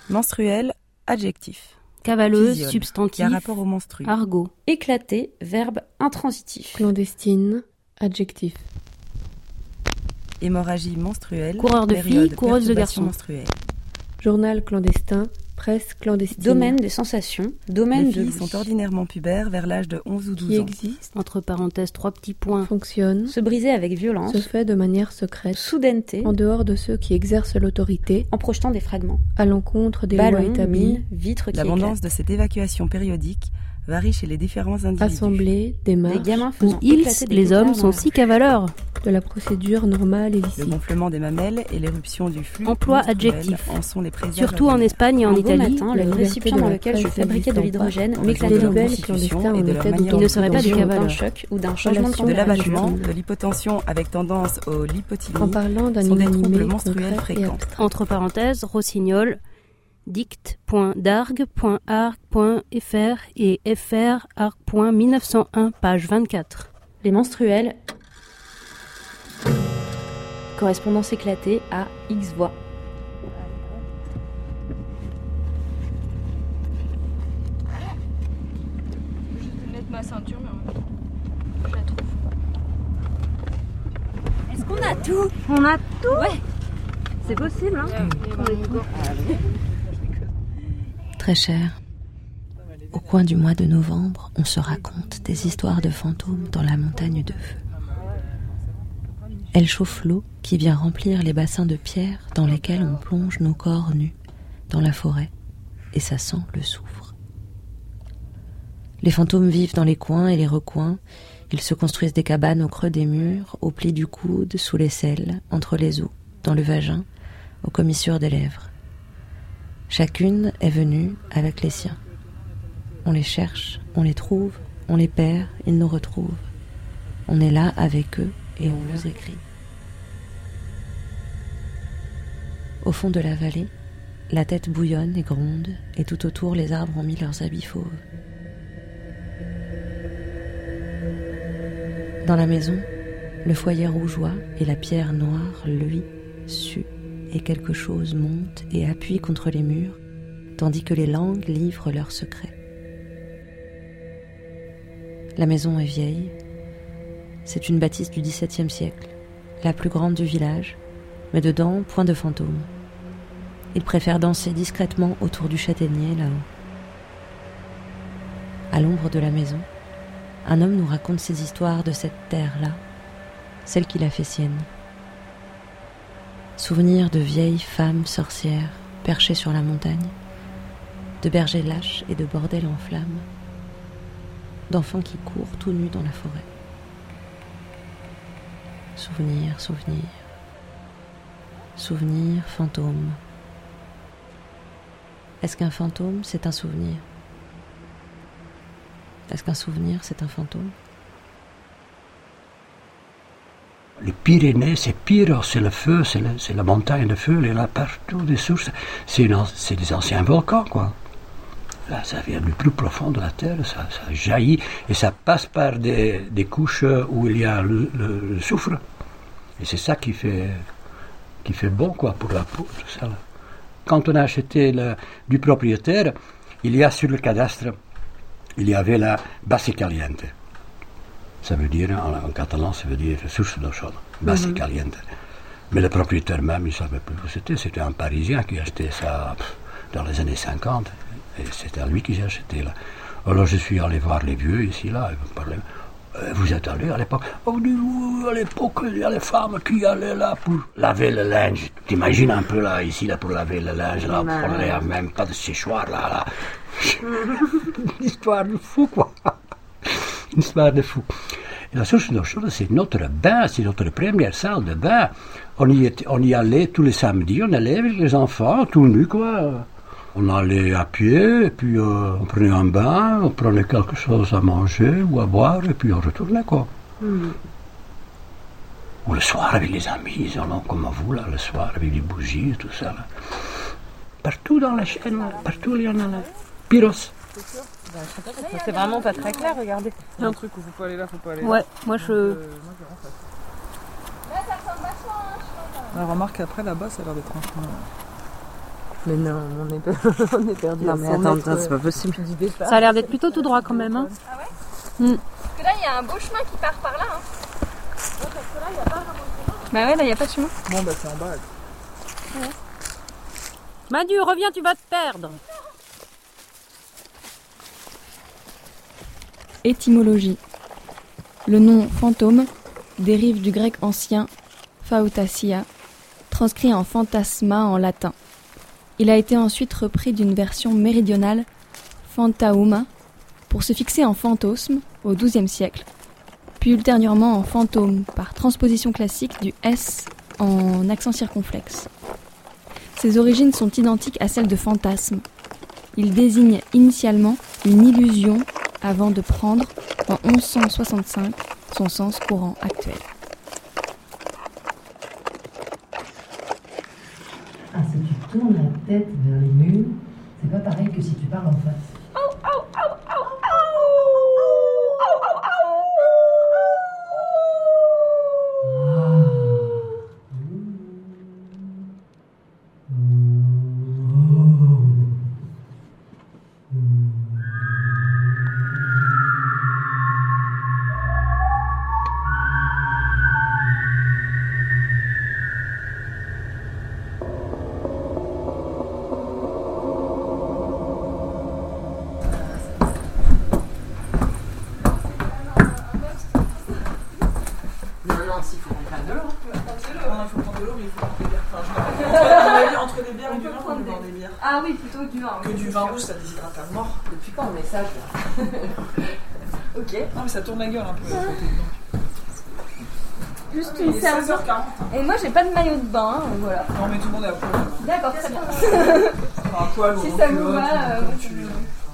Menstruel, adjectif. Cavaleuse, Physione, substantif. qui a rapport au menstru. Argot. Éclaté, verbe intransitif. Clandestine, adjectif. Hémorragie menstruelle. Coureur de période filles, coureuse de perturbation garçons. menstruelle. Journal clandestin, presse clandestine. Domaine des sensations, domaine Les de filles l'ouïe. sont ordinairement pubères vers l'âge de 11 ou 12 Qui ans. existe, Entre parenthèses, 3 petits points. fonctionne, Se briser avec violence, se fait de manière secrète, soudaineté, en dehors de ceux qui exercent l'autorité, en projetant des fragments. à l'encontre des lois Ballons, établies, mines, vitres qui L'abondance éclatent. de cette évacuation périodique varie chez les différents individus. assemblées, démarches, Des gamins Où faisant ils, éclater des les hommes, pétards dans sont la si cavaleurs. de la procédure normale et Le licite. gonflement des mamelles et l'éruption du flux Emploi menstruel adjectif. en sont les présages Surtout en avérés. Espagne et en Un beau Italie. matin, la le liberté récipient de dans la lequel je presse fabriquais de n'existant l'hydrogène pas, m'éclatait des de nouvelles constitution clandestins et de en leur état manière Il ne serait pas des d'occupation. d'un cavaleurs. choc ou d'un changement de Relation De température. l'abattement, de l'hypotension avec tendance au lipotylie En parlant d'un sont des troubles inanimé menstruels concret et fréquents. abstrait. Entre parenthèses, Rossignol, dict.dargue.arc.fr et frarc.1901, page 24. Les menstruels. Correspondance éclatée à X voix. Je vais mettre ma ceinture, mais en même temps, je la trouve. Est-ce qu'on a tout? On a tout. Ouais. C'est possible, hein? Très cher, au coin du mois de novembre, on se raconte des histoires de fantômes dans la montagne de feu. Elle chauffe l'eau qui vient remplir les bassins de pierre dans lesquels on plonge nos corps nus dans la forêt, et ça sent le soufre. Les fantômes vivent dans les coins et les recoins. Ils se construisent des cabanes au creux des murs, au pli du coude, sous les selles, entre les os, dans le vagin, aux commissures des lèvres. Chacune est venue avec les siens. On les cherche, on les trouve, on les perd, ils nous retrouvent. On est là avec eux et on leur écrit. Au fond de la vallée, la tête bouillonne et gronde, et tout autour les arbres ont mis leurs habits fauves. Dans la maison, le foyer rougeoie et la pierre noire luit, sue, et quelque chose monte et appuie contre les murs, tandis que les langues livrent leurs secrets. La maison est vieille. C'est une bâtisse du XVIIe siècle, la plus grande du village, mais dedans, point de fantômes. Ils préfèrent danser discrètement autour du châtaignier, là-haut. À l'ombre de la maison, un homme nous raconte ses histoires de cette terre-là, celle qu'il a fait sienne. Souvenirs de vieilles femmes sorcières perchées sur la montagne, de bergers lâches et de bordels en flammes, d'enfants qui courent tout nus dans la forêt. Souvenirs, souvenirs, souvenirs, fantômes. Est-ce qu'un fantôme, c'est un souvenir? Est-ce qu'un souvenir, c'est un fantôme? Les Pyrénées, c'est Pyros, c'est le feu, c'est la montagne de feu, il y en a partout des sources. C'est des anciens volcans, quoi. Là, ça vient du plus profond de la terre, ça jaillit, et ça passe par des couches où il y a le soufre. Et c'est ça qui fait bon, quoi, pour la peau, tout ça. Là. Quand on a acheté du propriétaire, il y a sur le cadastre, il y avait la base caliente. Ça veut dire, en catalan, ça veut dire source d'eau chaude, base caliente. Mais le propriétaire même, il ne savait plus où c'était. C'était un Parisien qui achetait ça dans les années 50. Et c'était à lui que j'ai acheté là. Alors je suis allé voir les vieux ici, là, ils me parlaient. Vous êtes allé à l'époque? Oh, à l'époque, il y a les femmes qui allaient là pour laver le linge. T'imagines un peu là, ici, là, pour laver le linge, là, on ne même pas de séchoir, là. Une histoire de fou, quoi. Une histoire de fou. Et la source d'eau chaude, c'est notre bain, c'est notre première salle de bain. On y allait tous les samedis, on allait avec les enfants, tout nus, quoi. On allait à pied, et puis on prenait un bain, on prenait quelque chose à manger ou à boire, et puis on retournait, quoi. Ou le soir avec les amis, comme vous, là, le soir, avec des bougies et tout ça, là. Partout dans la chaîne, là, partout il y en a, là. Pyros. C'est vraiment pas très clair, regardez. Il y a un truc où faut pas aller là, faut pas aller là. Ouais, moi je... Là, ça ressemble vachement à un chemin. Remarque après là-bas, ça a l'air d'être un chemin. Mais non, on est perdu. Non, mais attends, c'est pas possible. Ça a l'air d'être plutôt tout droit quand même. Hein. Ah ouais Parce que là, il y a un beau chemin qui part par là. Hein. Parce que là, il n'y a pas vraiment de chemin. Bah ouais, là, il n'y a pas de chemin. Bon, bah c'est en bas. Ouais. Manu, reviens, tu vas te perdre. Étymologie. Le nom fantôme dérive du grec ancien phautasia, transcrit en fantasma en latin. Il a été ensuite repris d'une version méridionale, fantauma, pour se fixer en fantôme au XIIe siècle, puis ultérieurement en fantôme par transposition classique du S en accent circonflexe. Ses origines sont identiques à celles de fantasme. Il désigne initialement une illusion avant de prendre, en 1165, son sens courant actuel. Ah, si tu tournes la tête vers les murs, c'est pas pareil que si tu parles en face. Ah oui, plutôt du vin. Que du vin rouge, ça déshydrate à mort. Depuis quand on met ça, Ok. Non, mais ça tourne la gueule un peu. Juste Il une est serviette. 16h40. Et moi, j'ai pas de maillot de bain, donc voilà. Non, mais tout le monde est à poil. D'accord, très bien. Enfin, à poil ou Si en ça vous culotte, va, comme tu veux.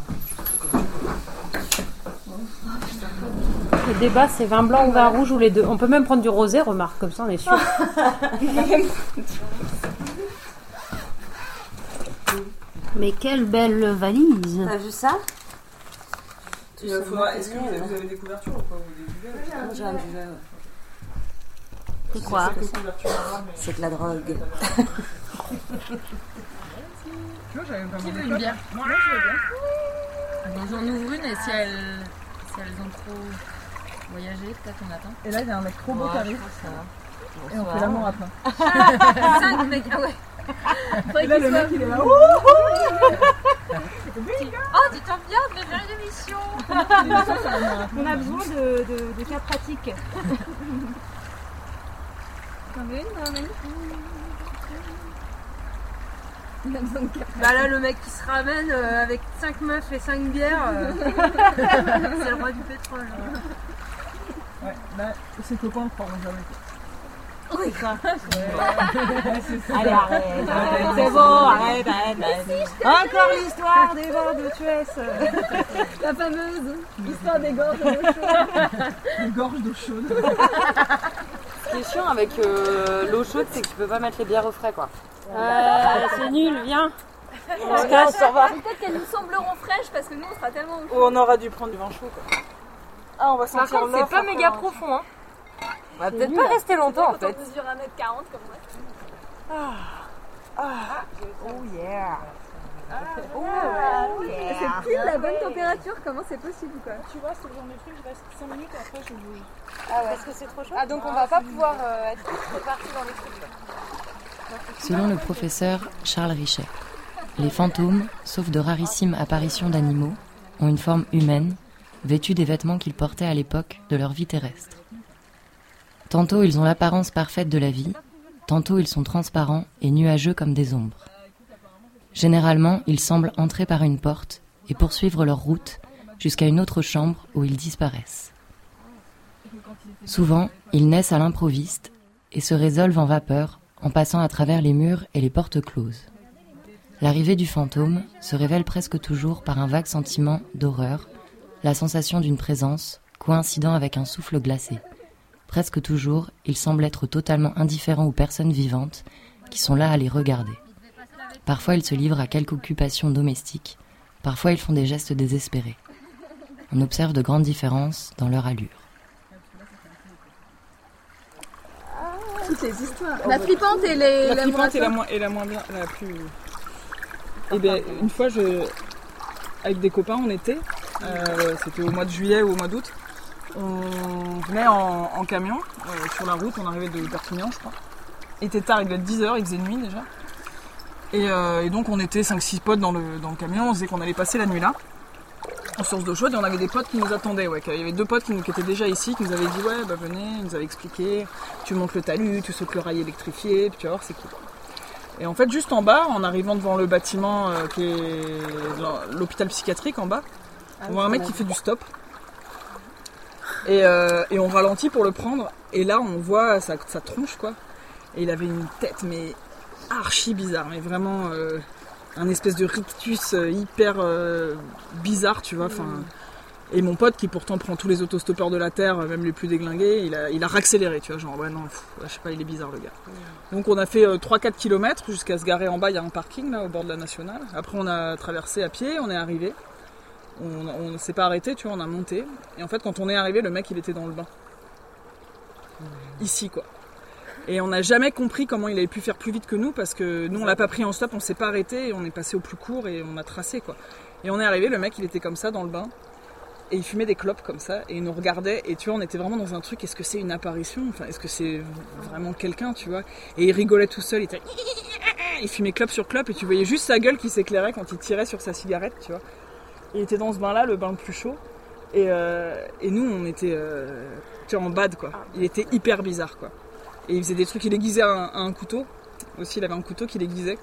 Le débat, c'est vin blanc ou vin rouge ou les deux. On peut même prendre du rosé, remarque, comme ça on est sûr. Mais quelle belle valise. T'as vu ça? Est-ce que vous avez des couvertures ou pas? J'ai un duvet, ouais. C'est quoi? C'est de la drogue. Qui veut une bière? Moi, je veux bien. J'en ouvre une et si elles ont trop voyagé, peut-être on attend. Et là, il y a un mec trop beau qui arrive. Et on fait l'amour à plein. 5 mecs, ah ouais. Et là, le mec, il est là. Oh, tu t'en viens de faire une émission. On a besoin de cas pratiques. T'en veux une, Manu? Bah là, le mec qui se ramène avec 5 meufs et 5 bières, c'est le roi du pétrole. Ouais, là, ses copains le prendront jamais. Oui, ça. Allez, arrête. C'est bon, arrête. Encore l'histoire des vents de Thuès. La fameuse histoire des gorges d'eau chaude. Des gorges d'eau chaude. Ce qui est chiant avec l'eau chaude, c'est que tu peux pas mettre les bières au frais, quoi. C'est nul, viens. On se casse, au revoir. Peut-être qu'elles nous sembleront fraîches parce que nous, on sera tellement au Ou on aura dû prendre du vin chaud, quoi. Ah, on va sentir Par contre, c'est pas méga profond, hein. On va peut-être pas rester longtemps, en Quand fait. on mesure 1m40 comme moi. Oh yeah. C'est pile la bonne température, comment c'est possible quoi? Tu vois, c'est le genre de truc, je reste 5 minutes et après je bouge. Ah ouais. Parce que c'est trop chaud. Ah, donc on va pas pouvoir être répartis dans les trucs. Selon le professeur Charles Richet, les fantômes, sauf de rarissimes apparitions d'animaux, ont une forme humaine, vêtus des vêtements qu'ils portaient à l'époque de leur vie terrestre. Tantôt ils ont l'apparence parfaite de la vie, tantôt ils sont transparents et nuageux comme des ombres. Généralement, ils semblent entrer par une porte et poursuivre leur route jusqu'à une autre chambre où ils disparaissent. Souvent, ils naissent à l'improviste et se résolvent en vapeur en passant à travers les murs et les portes closes. L'arrivée du fantôme se révèle presque toujours par un vague sentiment d'horreur, la sensation d'une présence coïncidant avec un souffle glacé. Presque toujours, il semble être totalement indifférent aux personnes vivantes qui sont là à les regarder. Parfois, ils se livrent à quelque occupation domestique, parfois ils font des gestes désespérés. On observe de grandes différences dans leur allure. Toutes les histoires. La flippante et la moins bien. La plus... Et bien, une fois, avec des copains, on était, c'était au mois de juillet ou au mois d'août, on venait en camion sur la route, on arrivait de Perpignan, je crois. Il était tard, il devait être 10h, il faisait nuit déjà. Et donc on était 5-6 potes dans le camion, on se disait qu'on allait passer la nuit là, en source d'eau chaude, et on avait des potes qui nous attendaient. Ouais. Il y avait 2 potes qui étaient déjà ici, qui nous avaient dit ouais, bah venez, ils nous avaient expliqué, tu montes le talus, tu sautes le rail électrifié, puis tu vas voir, c'est cool. Et en fait, juste en bas, en arrivant devant le bâtiment qui est l'hôpital psychiatrique en bas, on voit un mec qui fait du stop. Et on ralentit pour le prendre, et là on voit sa tronche quoi. Et il avait une tête mais archi bizarre, mais vraiment un espèce de rictus hyper bizarre, tu vois. Et mon pote qui pourtant prend tous les autostoppeurs de la terre, même les plus déglingués, il a raccéléré, tu vois, genre ouais non, je sais pas, il est bizarre le gars. Donc on a fait 3-4 km jusqu'à se garer en bas, il y a un parking là au bord de la nationale. Après on a traversé à pied, on est arrivé. On ne s'est pas arrêté, tu vois, on a monté. Et en fait quand on est arrivé, le mec il était dans le bain. Ici quoi. Et on n'a jamais compris comment il avait pu faire plus vite que nous, parce que nous on l'a pas pris en stop, on s'est pas arrêté, et on est passé au plus court et on a tracé quoi. Et on est arrivé, le mec il était comme ça dans le bain, et il fumait des clopes comme ça, et il nous regardait, et tu vois on était vraiment dans un truc, est-ce que c'est une apparition, enfin est-ce que c'est vraiment quelqu'un, tu vois. Et il rigolait tout seul, il fumait clope sur clope, et tu voyais juste sa gueule qui s'éclairait quand il tirait sur sa cigarette, tu vois. Il était dans ce bain là, le bain le plus chaud, et nous on était tu vois, en bad quoi. Il était hyper bizarre quoi. Et il faisait des trucs, il aiguisait un couteau. Aussi, il avait un couteau qu'il aiguisait.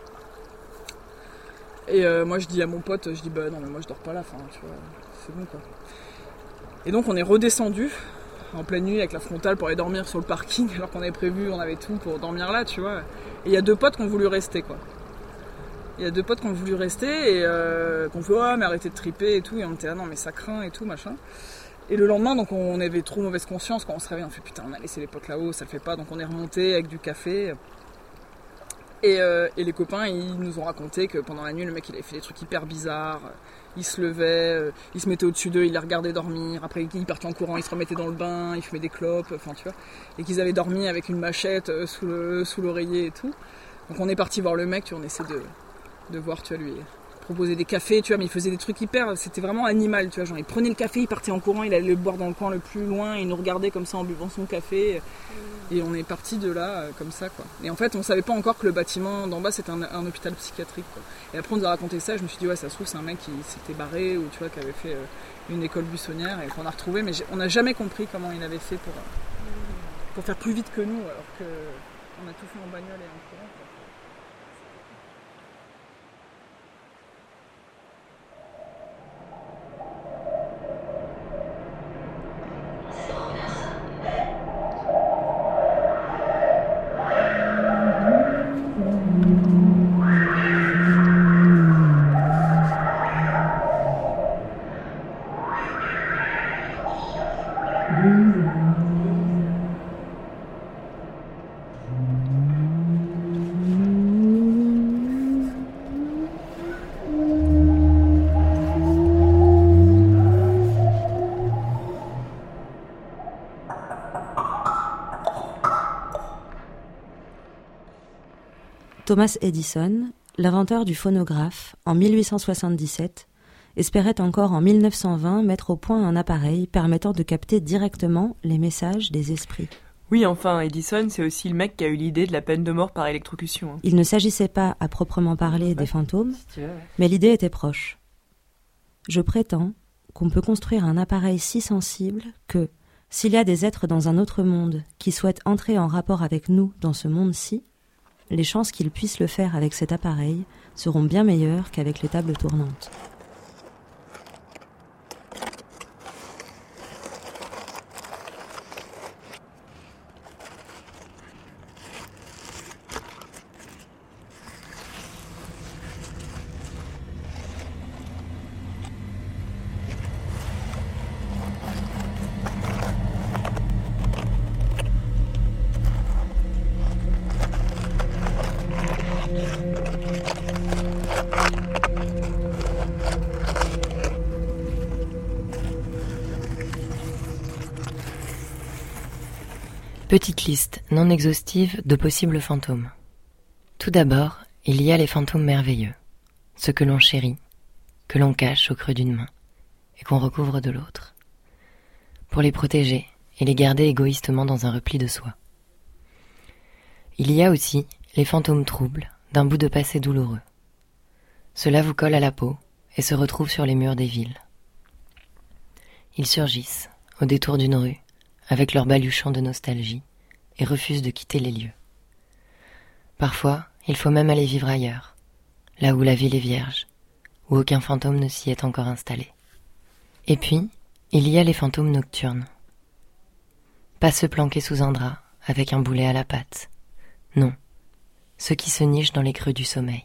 Et moi, je dis à mon pote, bah non, mais moi je dors pas là, enfin, tu vois, c'est bon quoi. Et donc, on est redescendu en pleine nuit avec la frontale pour aller dormir sur le parking, alors qu'on avait prévu, on avait tout pour dormir là, tu vois. Et il y a 2 potes qui ont voulu rester quoi. Et qu'on fait, ouais, mais arrêtez de triper et tout. Et on était, ah non, mais ça craint et tout, machin. Et le lendemain, donc on avait trop mauvaise conscience quand on se réveille, on fait putain, on a laissé les potes là-haut, ça le fait pas, donc on est remonté avec du café. Et les copains, ils nous ont raconté que pendant la nuit, le mec il avait fait des trucs hyper bizarres. Il se levait, il se mettait au-dessus d'eux, il les regardait dormir. Après, il partait en courant, il se remettait dans le bain, il fumait des clopes, enfin tu vois. Et qu'ils avaient dormi avec une machette sous l'oreiller et tout. Donc on est parti voir le mec, tu vois, on essaie de voir, tu vois, lui proposer des cafés, tu vois, mais il faisait des trucs c'était vraiment animal, tu vois, genre il prenait le café, il partait en courant, il allait le boire dans le coin le plus loin, il nous regardait comme ça en buvant son café, et on est parti de là comme ça quoi. Et en fait on savait pas encore que le bâtiment d'en bas c'était un hôpital psychiatrique quoi. Et après on nous a raconté ça, je me suis dit ouais, ça se trouve c'est un mec qui s'était barré, ou tu vois, qui avait fait une école buissonnière et qu'on a retrouvé, mais on n'a jamais compris comment il avait fait pour faire plus vite que nous, alors que on a tout fait en bagnole et en courant quoi. Thomas Edison, l'inventeur du phonographe, en 1877, espérait encore en 1920 mettre au point un appareil permettant de capter directement les messages des esprits. Oui, enfin, Edison, c'est aussi le mec qui a eu l'idée de la peine de mort par électrocution. Il ne s'agissait pas, à proprement parler, des fantômes, mais l'idée était proche. Je prétends qu'on peut construire un appareil si sensible que, s'il y a des êtres dans un autre monde qui souhaitent entrer en rapport avec nous dans ce monde-ci, les chances qu'ils puissent le faire avec cet appareil seront bien meilleures qu'avec les tables tournantes. Petite liste non exhaustive de possibles fantômes. Tout d'abord, il y a les fantômes merveilleux. ceux que l'on chérit, que l'on cache au creux d'une main et qu'on recouvre de l'autre, pour les protéger et les garder égoïstement dans un repli de soi. Il y a aussi les fantômes troubles d'un bout de passé douloureux. Cela vous colle à la peau et se retrouve sur les murs des villes. Ils surgissent, au détour d'une rue, avec leur baluchon de nostalgie, et refusent de quitter les lieux. Parfois, il faut même aller vivre ailleurs, là où la ville est vierge, où aucun fantôme ne s'y est encore installé. Et puis, il y a les fantômes nocturnes. Pas ceux planqués sous un drap, avec un boulet à la patte. Non, ceux qui se nichent dans les creux du sommeil.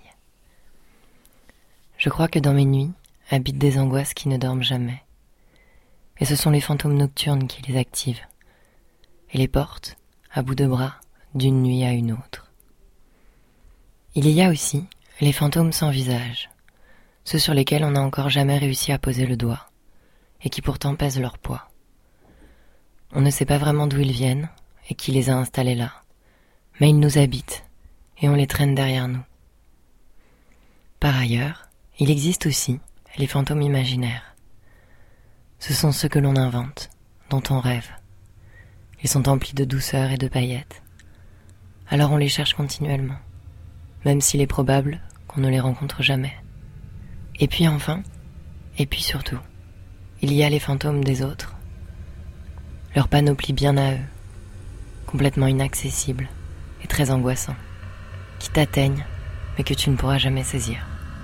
Je crois que dans mes nuits habitent des angoisses qui ne dorment jamais. Et ce sont les fantômes nocturnes qui les activent et les portent, à bout de bras, d'une nuit à une autre. Il y a aussi les fantômes sans visage, ceux sur lesquels on n'a encore jamais réussi à poser le doigt, et qui pourtant pèsent leur poids. On ne sait pas vraiment d'où ils viennent, et qui les a installés là, mais ils nous habitent, et on les traîne derrière nous. Par ailleurs, il existe aussi les fantômes imaginaires. Ce sont ceux que l'on invente, dont on rêve. Ils sont emplis de douceur et de paillettes. Alors on les cherche continuellement, même s'il est probable qu'on ne les rencontre jamais. Et puis enfin, et puis surtout, il y a les fantômes des autres. Leur panoplie bien à eux, complètement inaccessible et très angoissant, qui t'atteignent mais que tu ne pourras jamais saisir.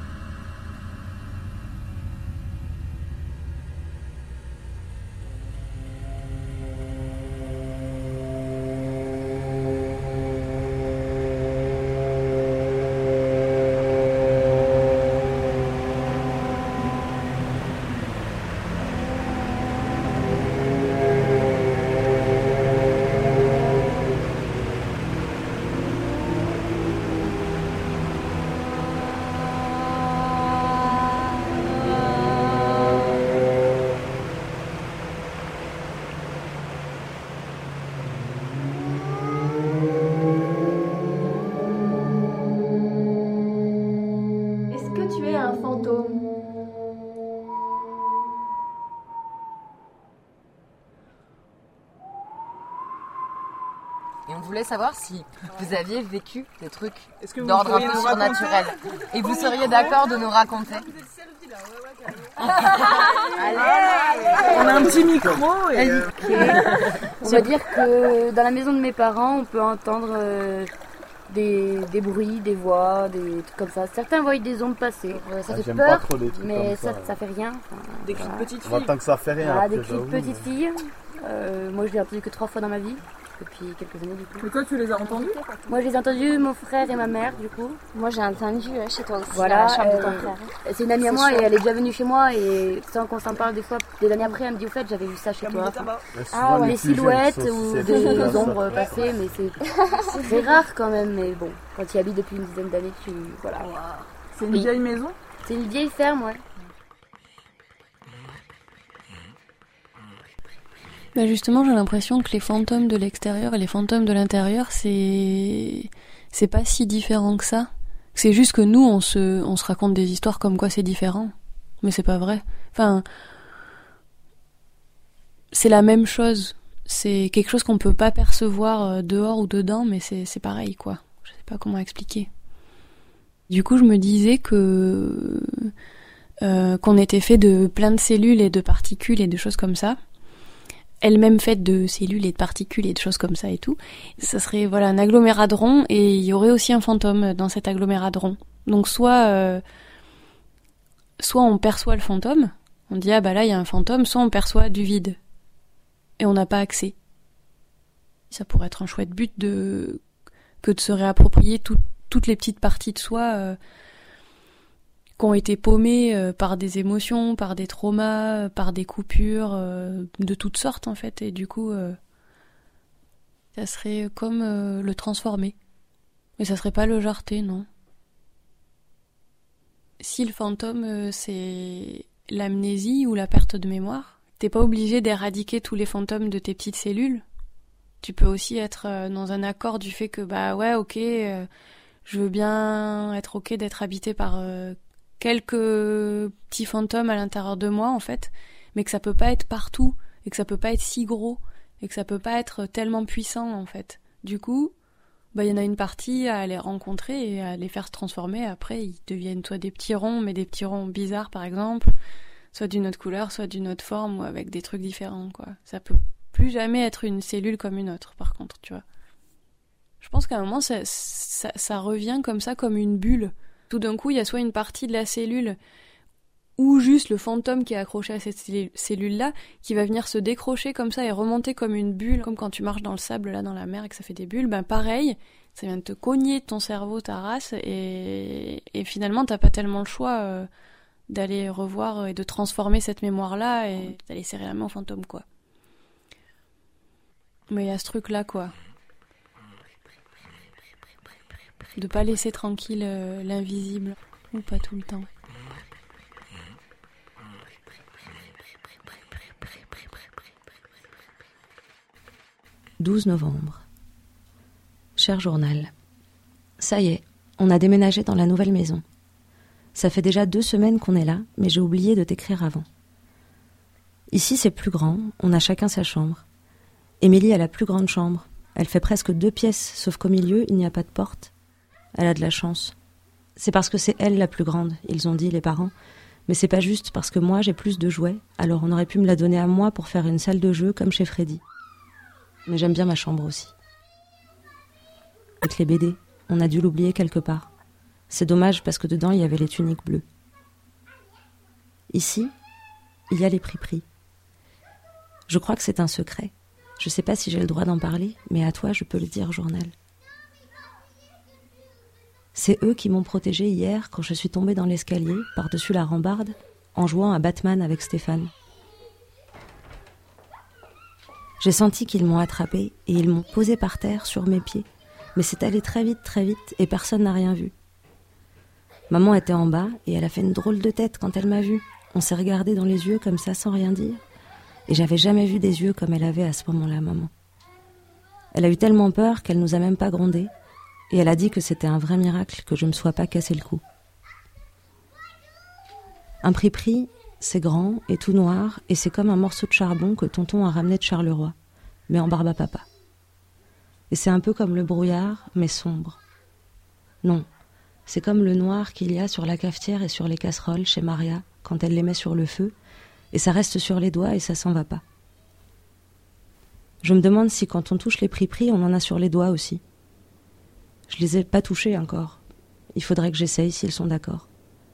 Et on voulait savoir si vous aviez vécu des trucs d'ordre un peu surnaturel. Et vous seriez d'accord de nous raconter? Allez, on a un petit micro et On va dire que dans la maison de mes parents, on peut entendre des bruits, des voix, des trucs comme ça. Certains voient des ombres passer. Ça fait peur, mais ça fait rien. Enfin, des cris de petites filles. Tant que ça fait rien. Voilà, des cris de petites filles. Moi, je l'ai entendu que 3 fois dans ma vie. Depuis quelques années du coup. Mais toi tu les as entendus? Moi je les ai entendus, mon frère et ma mère du coup. Moi j'ai entendu chez toi aussi, voilà, dans la chambre de ton frère. C'est une amie à moi et elle est déjà venue chez moi et sans qu'on s'en parle des fois, des années après elle me dit au fait j'avais vu ça chez toi. Ah ouais. Des silhouettes ou des ombres passées mais c'est très rare quand même, mais bon, quand tu y habites depuis une dizaine d'années tu... voilà. C'est une vieille maison? C'est une vieille ferme, ouais. Bah justement, j'ai l'impression que les fantômes de l'extérieur et les fantômes de l'intérieur, c'est pas si différent que ça. C'est juste que nous, on se raconte des histoires comme quoi c'est différent. Mais c'est pas vrai. Enfin, c'est la même chose. C'est quelque chose qu'on peut pas percevoir dehors ou dedans, mais c'est pareil, quoi. Je sais pas comment expliquer. Du coup, je me disais que qu'on était fait de plein de cellules et de particules et de choses comme ça. Elle-même faite de cellules et de particules et de choses comme ça et tout. Ça serait voilà un aggloméradron et il y aurait aussi un fantôme dans cet aggloméradron. Donc soit on perçoit le fantôme, on dit ah bah là il y a un fantôme, soit on perçoit du vide et on n'a pas accès. Ça pourrait être un chouette but que de se réapproprier toutes les petites parties de soi qui ont été paumés par des émotions, par des traumas, par des coupures de toutes sortes en fait, et du coup ça serait comme le transformer, mais ça serait pas le jarter, non. Si le fantôme c'est l'amnésie ou la perte de mémoire, t'es pas obligé d'éradiquer tous les fantômes de tes petites cellules. Tu peux aussi être dans un accord du fait que bah ouais ok, je veux bien être ok d'être habité par quelques petits fantômes à l'intérieur de moi, en fait, mais que ça peut pas être partout, et que ça peut pas être si gros, et que ça peut pas être tellement puissant, en fait. Du coup, il y en a une partie à les rencontrer et à les faire se transformer. Après, ils deviennent soit des petits ronds, mais des petits ronds bizarres, par exemple, soit d'une autre couleur, soit d'une autre forme, ou avec des trucs différents, quoi. Ça peut plus jamais être une cellule comme une autre, par contre, tu vois. Je pense qu'à un moment, ça revient comme ça, comme une bulle. Tout d'un coup, il y a soit une partie de la cellule ou juste le fantôme qui est accroché à cette cellule-là qui va venir se décrocher comme ça et remonter comme une bulle, comme quand tu marches dans le sable, là, dans la mer et que ça fait des bulles. Pareil, ça vient de te cogner ton cerveau, ta race, et finalement, t'as pas tellement le choix d'aller revoir et de transformer cette mémoire-là et d'aller serrer la main au fantôme, quoi. Mais il y a ce truc-là, quoi. De pas laisser tranquille l'invisible, ou pas tout le temps. 12 novembre. Cher journal, ça y est, on a déménagé dans la nouvelle maison. Ça fait déjà 2 semaines qu'on est là, mais j'ai oublié de t'écrire avant. Ici, c'est plus grand, on a chacun sa chambre. Émilie a la plus grande chambre. Elle fait presque 2 pièces, sauf qu'au milieu, il n'y a pas de porte. Elle a de la chance. C'est parce que c'est elle la plus grande, ils ont dit, les parents. Mais c'est pas juste, parce que moi, j'ai plus de jouets, alors on aurait pu me la donner à moi pour faire une salle de jeu comme chez Freddy. Mais j'aime bien ma chambre aussi. Avec les BD, on a dû l'oublier quelque part. C'est dommage parce que dedans, il y avait les tuniques bleues. Ici, il y a les prix. Je crois que c'est un secret. Je sais pas si j'ai le droit d'en parler, mais à toi, je peux le dire, journal. C'est eux qui m'ont protégée hier quand je suis tombée dans l'escalier, par-dessus la rambarde, en jouant à Batman avec Stéphane. J'ai senti qu'ils m'ont attrapée et ils m'ont posée par terre sur mes pieds. Mais c'est allé très vite, et personne n'a rien vu. Maman était en bas et elle a fait une drôle de tête quand elle m'a vue. On s'est regardé dans les yeux comme ça sans rien dire. Et j'avais jamais vu des yeux comme elle avait à ce moment-là, maman. Elle a eu tellement peur qu'elle nous a même pas grondé. Et elle a dit que c'était un vrai miracle que je me sois pas cassé le cou. Un prix, c'est grand et tout noir, et c'est comme un morceau de charbon que tonton a ramené de Charleroi, mais en barbe à papa. Et c'est un peu comme le brouillard, mais sombre. Non, c'est comme le noir qu'il y a sur la cafetière et sur les casseroles chez Maria, quand elle les met sur le feu, et ça reste sur les doigts et ça s'en va pas. Je me demande si quand on touche les prix, on en a sur les doigts aussi. Je les ai pas touchés encore. Il faudrait que j'essaye s'ils sont d'accord.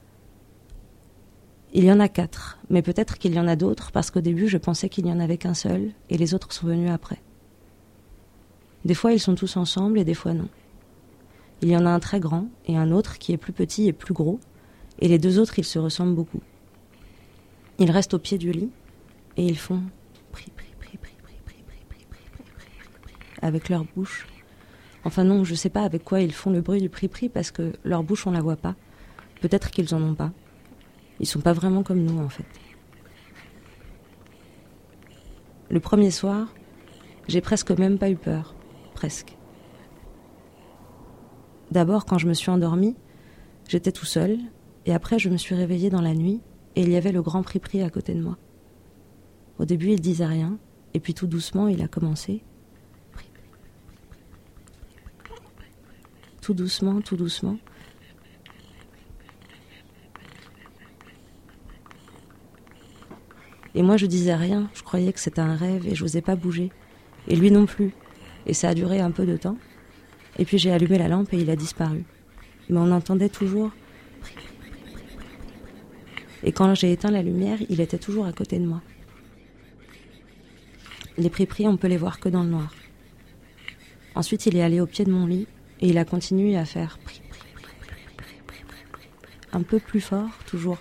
Il y en a 4, mais peut-être qu'il y en a d'autres parce qu'au début je pensais qu'il n'y en avait qu'un seul et les autres sont venus après. Des fois ils sont tous ensemble et des fois non. Il y en a un très grand et un autre qui est plus petit et plus gros et les 2 autres ils se ressemblent beaucoup. Ils restent au pied du lit et ils font avec leur bouche. Enfin non, je sais pas avec quoi ils font le bruit du pri-pri parce que leur bouche on la voit pas. Peut-être qu'ils en ont pas. Ils sont pas vraiment comme nous en fait. Le premier soir, j'ai presque même pas eu peur. Presque. D'abord quand je me suis endormie, j'étais tout seul et après je me suis réveillée dans la nuit et il y avait le grand pri-pri à côté de moi. Au début il disait rien et puis tout doucement il a commencé. Tout doucement, tout doucement. Et moi je disais rien, je croyais que c'était un rêve et j'osais pas bouger. Et lui non plus. Et ça a duré un peu de temps. Et puis j'ai allumé la lampe et il a disparu. Mais on entendait toujours. Et quand j'ai éteint la lumière, il était toujours à côté de moi. Les pri-pri, on peut les voir que dans le noir. Ensuite il est allé au pied de mon lit et il a continué à faire un peu plus fort, toujours.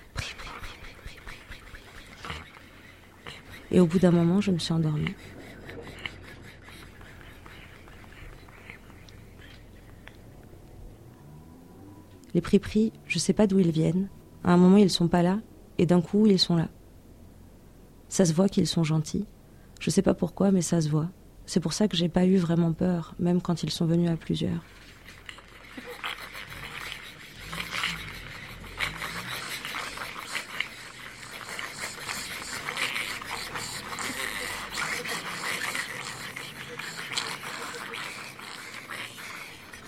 Et au bout d'un moment, je me suis endormie. Les pri-pri, je sais pas d'où ils viennent. À un moment, ils sont pas là, et d'un coup, ils sont là. Ça se voit qu'ils sont gentils. Je sais pas pourquoi, mais ça se voit. C'est pour ça que j'ai pas eu vraiment peur, même quand ils sont venus à plusieurs.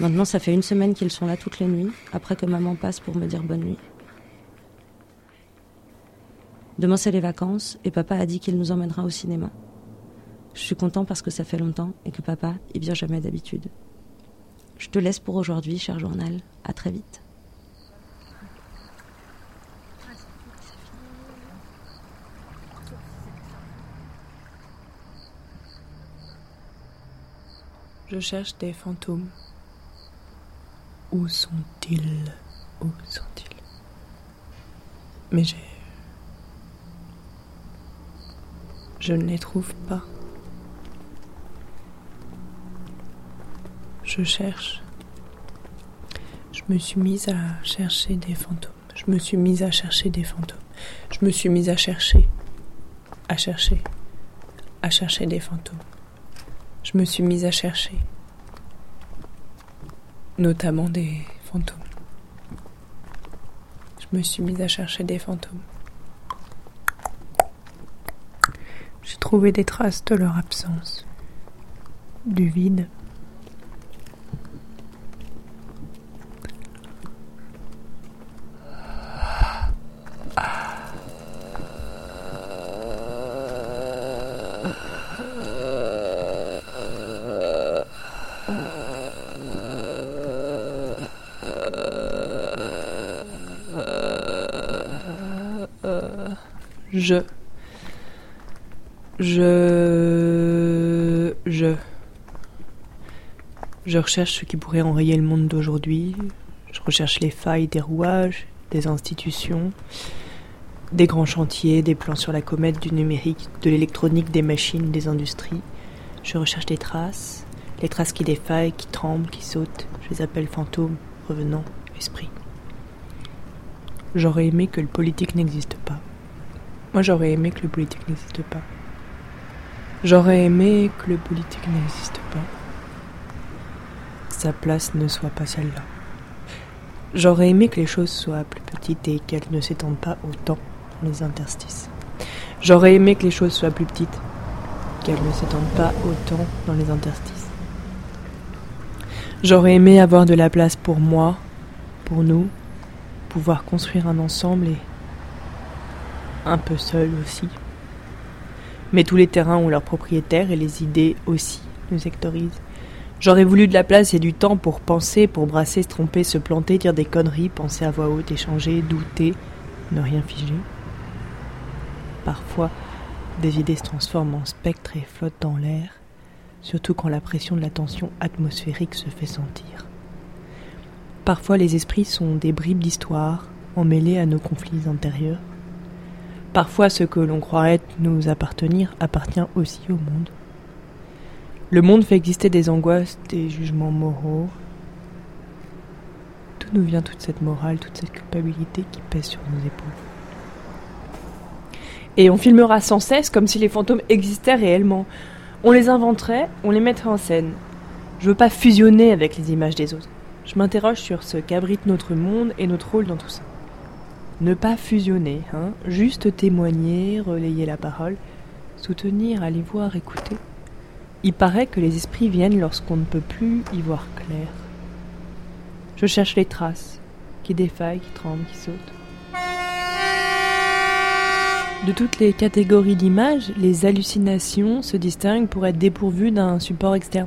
Maintenant, ça fait 1 semaine qu'ils sont là toutes les nuits, après que maman passe pour me dire bonne nuit. Demain, c'est les vacances, et papa a dit qu'il nous emmènera au cinéma. Je suis content parce que ça fait longtemps, et que papa, il vient jamais d'habitude. Je te laisse pour aujourd'hui, cher journal. À très vite. Je cherche des fantômes. Où sont-ils? Où sont-ils? Mais je ne les trouve pas. Je cherche. Je me suis mise à chercher des fantômes. Je me suis mise à chercher des fantômes. Je me suis mise à chercher des fantômes. Je me suis mise à chercher, notamment des fantômes. Je me suis mise à chercher des fantômes. J'ai trouvé des traces de leur absence, du vide. Je recherche ce qui pourrait enrayer le monde d'aujourd'hui. Je recherche les failles des rouages, des institutions, des grands chantiers, des plans sur la comète, du numérique, de l'électronique, des machines, des industries. Je recherche les traces qui défaillent, qui tremblent, qui sautent. Je les appelle fantômes, revenants, esprits. J'aurais aimé que le politique n'existe pas. Moi, j'aurais aimé que le politique n'existe pas. J'aurais aimé que le politique n'existe pas. Sa place ne soit pas celle-là. J'aurais aimé que les choses soient plus petites et qu'elles ne s'étendent pas autant dans les interstices. J'aurais aimé que les choses soient plus petites, qu'elles ne s'étendent pas autant dans les interstices. J'aurais aimé avoir de la place pour moi, pour nous, pouvoir construire un ensemble et un peu seul aussi. Mais tous les terrains ont leurs propriétaires et les idées aussi nous sectorisent. J'aurais voulu de la place et du temps pour penser, pour brasser, se tromper, se planter, dire des conneries, penser à voix haute, échanger, douter, ne rien figer. Parfois, des idées se transforment en spectres et flottent dans l'air, surtout quand la pression de la tension atmosphérique se fait sentir. Parfois, les esprits sont des bribes d'histoire, emmêlées à nos conflits intérieurs. Parfois, ce que l'on croirait nous appartenir appartient aussi au monde. Le monde fait exister des angoisses, des jugements moraux. D'où nous vient toute cette morale, toute cette culpabilité qui pèse sur nos épaules? Et on filmera sans cesse comme si les fantômes existaient réellement. On les inventerait, on les mettrait en scène. Je veux pas fusionner avec les images des autres. Je m'interroge sur ce qu'abrite notre monde et notre rôle dans tout ça. Ne pas fusionner, juste témoigner, relayer la parole, soutenir, aller voir, écouter. Il paraît que les esprits viennent lorsqu'on ne peut plus y voir clair. Je cherche les traces, qui défaillent, qui tremblent, qui sautent. De toutes les catégories d'images, les hallucinations se distinguent pour être dépourvues d'un support externe.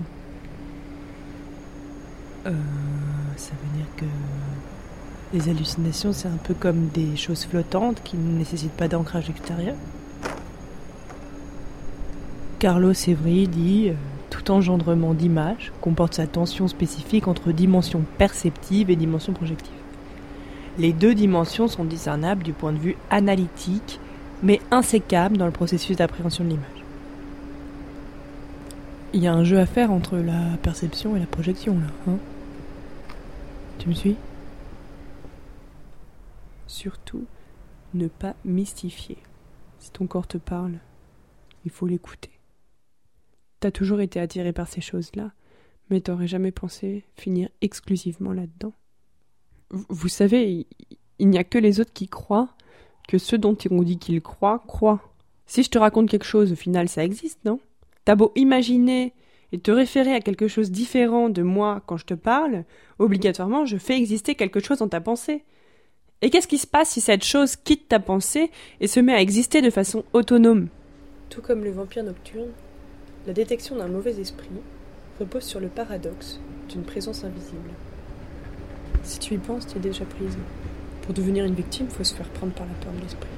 Ça veut dire que les hallucinations, c'est un peu comme des choses flottantes qui ne nécessitent pas d'ancrage extérieur. Carlos Évry dit « Tout engendrement d'image comporte sa tension spécifique entre dimension perceptive et dimension projective. Les deux dimensions sont discernables du point de vue analytique, mais insécables dans le processus d'appréhension de l'image. » Il y a un jeu à faire entre la perception et la projection, là. Tu me suis ? Surtout, ne pas mystifier. Si ton corps te parle, il faut l'écouter. T'as toujours été attiré par ces choses-là, mais t'aurais jamais pensé finir exclusivement là-dedans. Vous savez, il n'y a que les autres qui croient que ceux dont on dit qu'ils croient. Si je te raconte quelque chose, au final, ça existe, non ? T'as beau imaginer et te référer à quelque chose différent de moi quand je te parle, obligatoirement, je fais exister quelque chose dans ta pensée. Et qu'est-ce qui se passe si cette chose quitte ta pensée et se met à exister de façon autonome ? Tout comme le vampire nocturne, la détection d'un mauvais esprit repose sur le paradoxe d'une présence invisible. Si tu y penses, tu es déjà prise. Pour devenir une victime, il faut se faire prendre par la peur de l'esprit.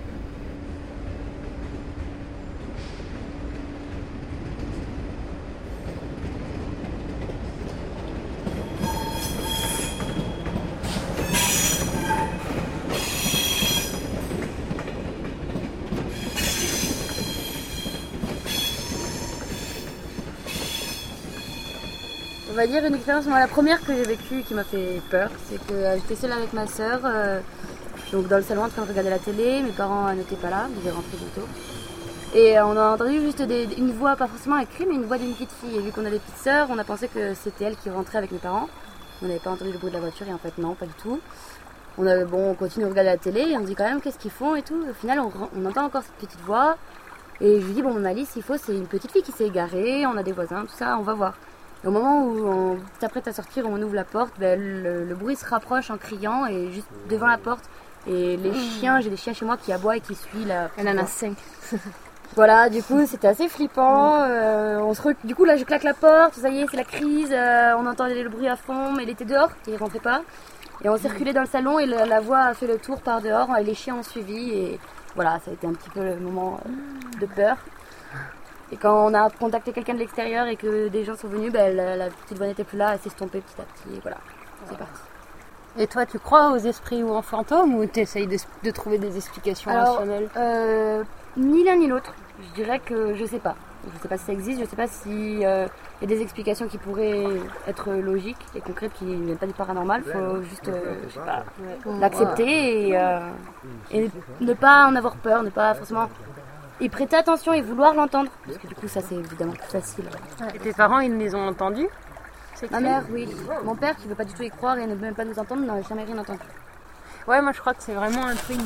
On va dire une expérience, moi la première que j'ai vécue qui m'a fait peur, c'est que j'étais seule avec ma sœur, donc dans le salon en train de regarder la télé, mes parents n'étaient pas là, ils devaient rentrer bientôt. Et on a entendu juste une voix, pas forcément un cri, mais une voix d'une petite fille. Et vu qu'on a des petites sœurs, on a pensé que c'était elle qui rentrait avec mes parents. On n'avait pas entendu le bruit de la voiture et en fait non, pas du tout. On continue de regarder la télé et on se dit quand même qu'est-ce qu'ils font et tout. Au final on entend encore cette petite voix et je lui dis bon Malice, il faut, c'est une petite fille qui s'est égarée, on a des voisins, tout ça, on va voir. Et au moment où on s'apprête à sortir, on ouvre la porte, le bruit se rapproche en criant et juste devant la porte. Et les chiens, j'ai des chiens chez moi qui aboient et qui suivent la... Elle en a 5. Voilà, du coup c'était assez flippant. Du coup là je claque la porte, ça y est c'est la crise, on entendait le bruit à fond, mais il était dehors, il rentrait pas. Et on circulait dans le salon et la voix a fait le tour par dehors et les chiens ont suivi et voilà, ça a été un petit peu le moment de peur. Et quand on a contacté quelqu'un de l'extérieur et que des gens sont venus, la petite voix n'était plus là, elle s'est estompée petit à petit et voilà, c'est parti. Et toi, tu crois aux esprits ou aux fantômes ou tu essayes de trouver des explications rationnelles ? Ni l'un ni l'autre. Je dirais que je sais pas. Je sais pas si ça existe, je sais pas s'il y a des explications qui pourraient être logiques et concrètes qui ne viennent pas du paranormal. Il faut juste je sais pas, l'accepter et ne pas en avoir peur, ne pas forcément y prêter attention et vouloir l'entendre. Parce que du coup, ça c'est évidemment plus facile. Et tes parents, ils les ont entendus ? Ma mère, oui. Mon père, qui veut pas du tout y croire et ne veut même pas nous entendre, n'a jamais rien entendu. Ouais, moi je crois que c'est vraiment un truc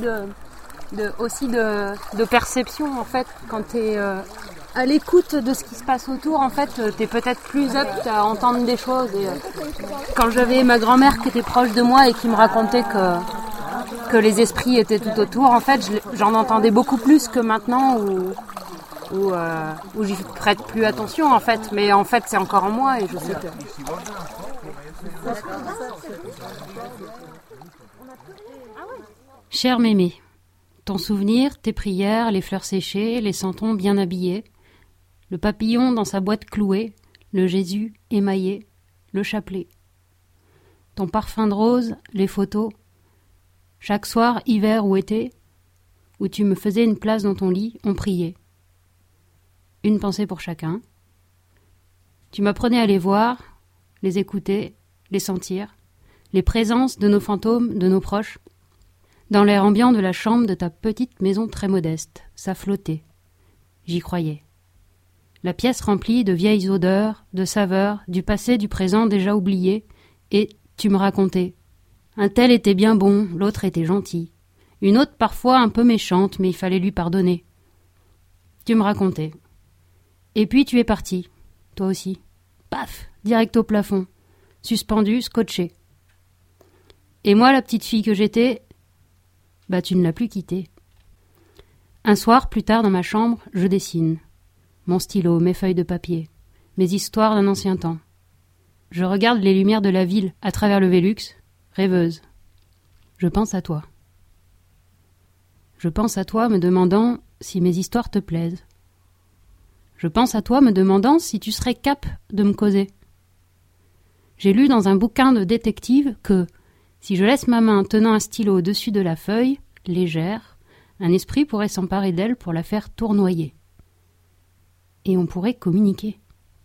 de perception en fait. Quand t'es à l'écoute de ce qui se passe autour, en fait, t'es peut-être plus apte à entendre des choses. Et quand j'avais ma grand-mère qui était proche de moi et qui me racontait que les esprits étaient tout autour, en fait, j'en entendais beaucoup plus que maintenant où j'y prête plus attention en fait, mais en fait c'est encore en moi et je sais que... Cher mémé, ton souvenir, tes prières, les fleurs séchées, les santons bien habillés, le papillon dans sa boîte clouée, le Jésus émaillé, le chapelet. Ton parfum de rose, les photos, chaque soir, hiver ou été, où tu me faisais une place dans ton lit, on priait. Une pensée pour chacun. Tu m'apprenais à les voir, les écouter, les sentir, les présences de nos fantômes, de nos proches. Dans l'air ambiant de la chambre de ta petite maison très modeste, ça flottait. J'y croyais. La pièce remplie de vieilles odeurs, de saveurs, du passé, du présent déjà oublié, et tu me racontais. Un tel était bien bon, l'autre était gentil. Une autre parfois un peu méchante, mais il fallait lui pardonner. Tu me racontais. Et puis tu es parti, toi aussi. Paf, direct au plafond, suspendu, scotché. Et moi, la petite fille que j'étais, tu ne l'as plus quittée. Un soir, plus tard dans ma chambre, je dessine. Mon stylo, mes feuilles de papier, mes histoires d'un ancien temps. Je regarde les lumières de la ville à travers le Vélux, rêveuse. Je pense à toi. Je pense à toi me demandant si mes histoires te plaisent. Je pense à toi me demandant si tu serais cap de me causer. J'ai lu dans un bouquin de détective que, si je laisse ma main tenant un stylo au-dessus de la feuille, légère, un esprit pourrait s'emparer d'elle pour la faire tournoyer. Et on pourrait communiquer.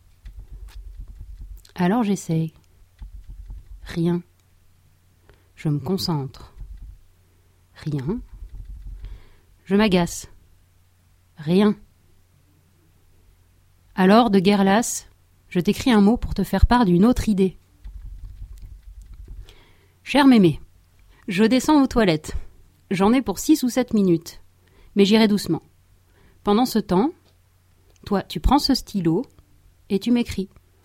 Alors j'essaye. Rien. Je me concentre. Rien. Je m'agace. Rien. Alors, de guerre lasse, je t'écris un mot pour te faire part d'une autre idée. Cher mémé, je descends aux toilettes. J'en ai pour 6 ou 7 minutes, mais j'irai doucement. Pendant ce temps, toi, tu prends ce stylo et tu m'écris.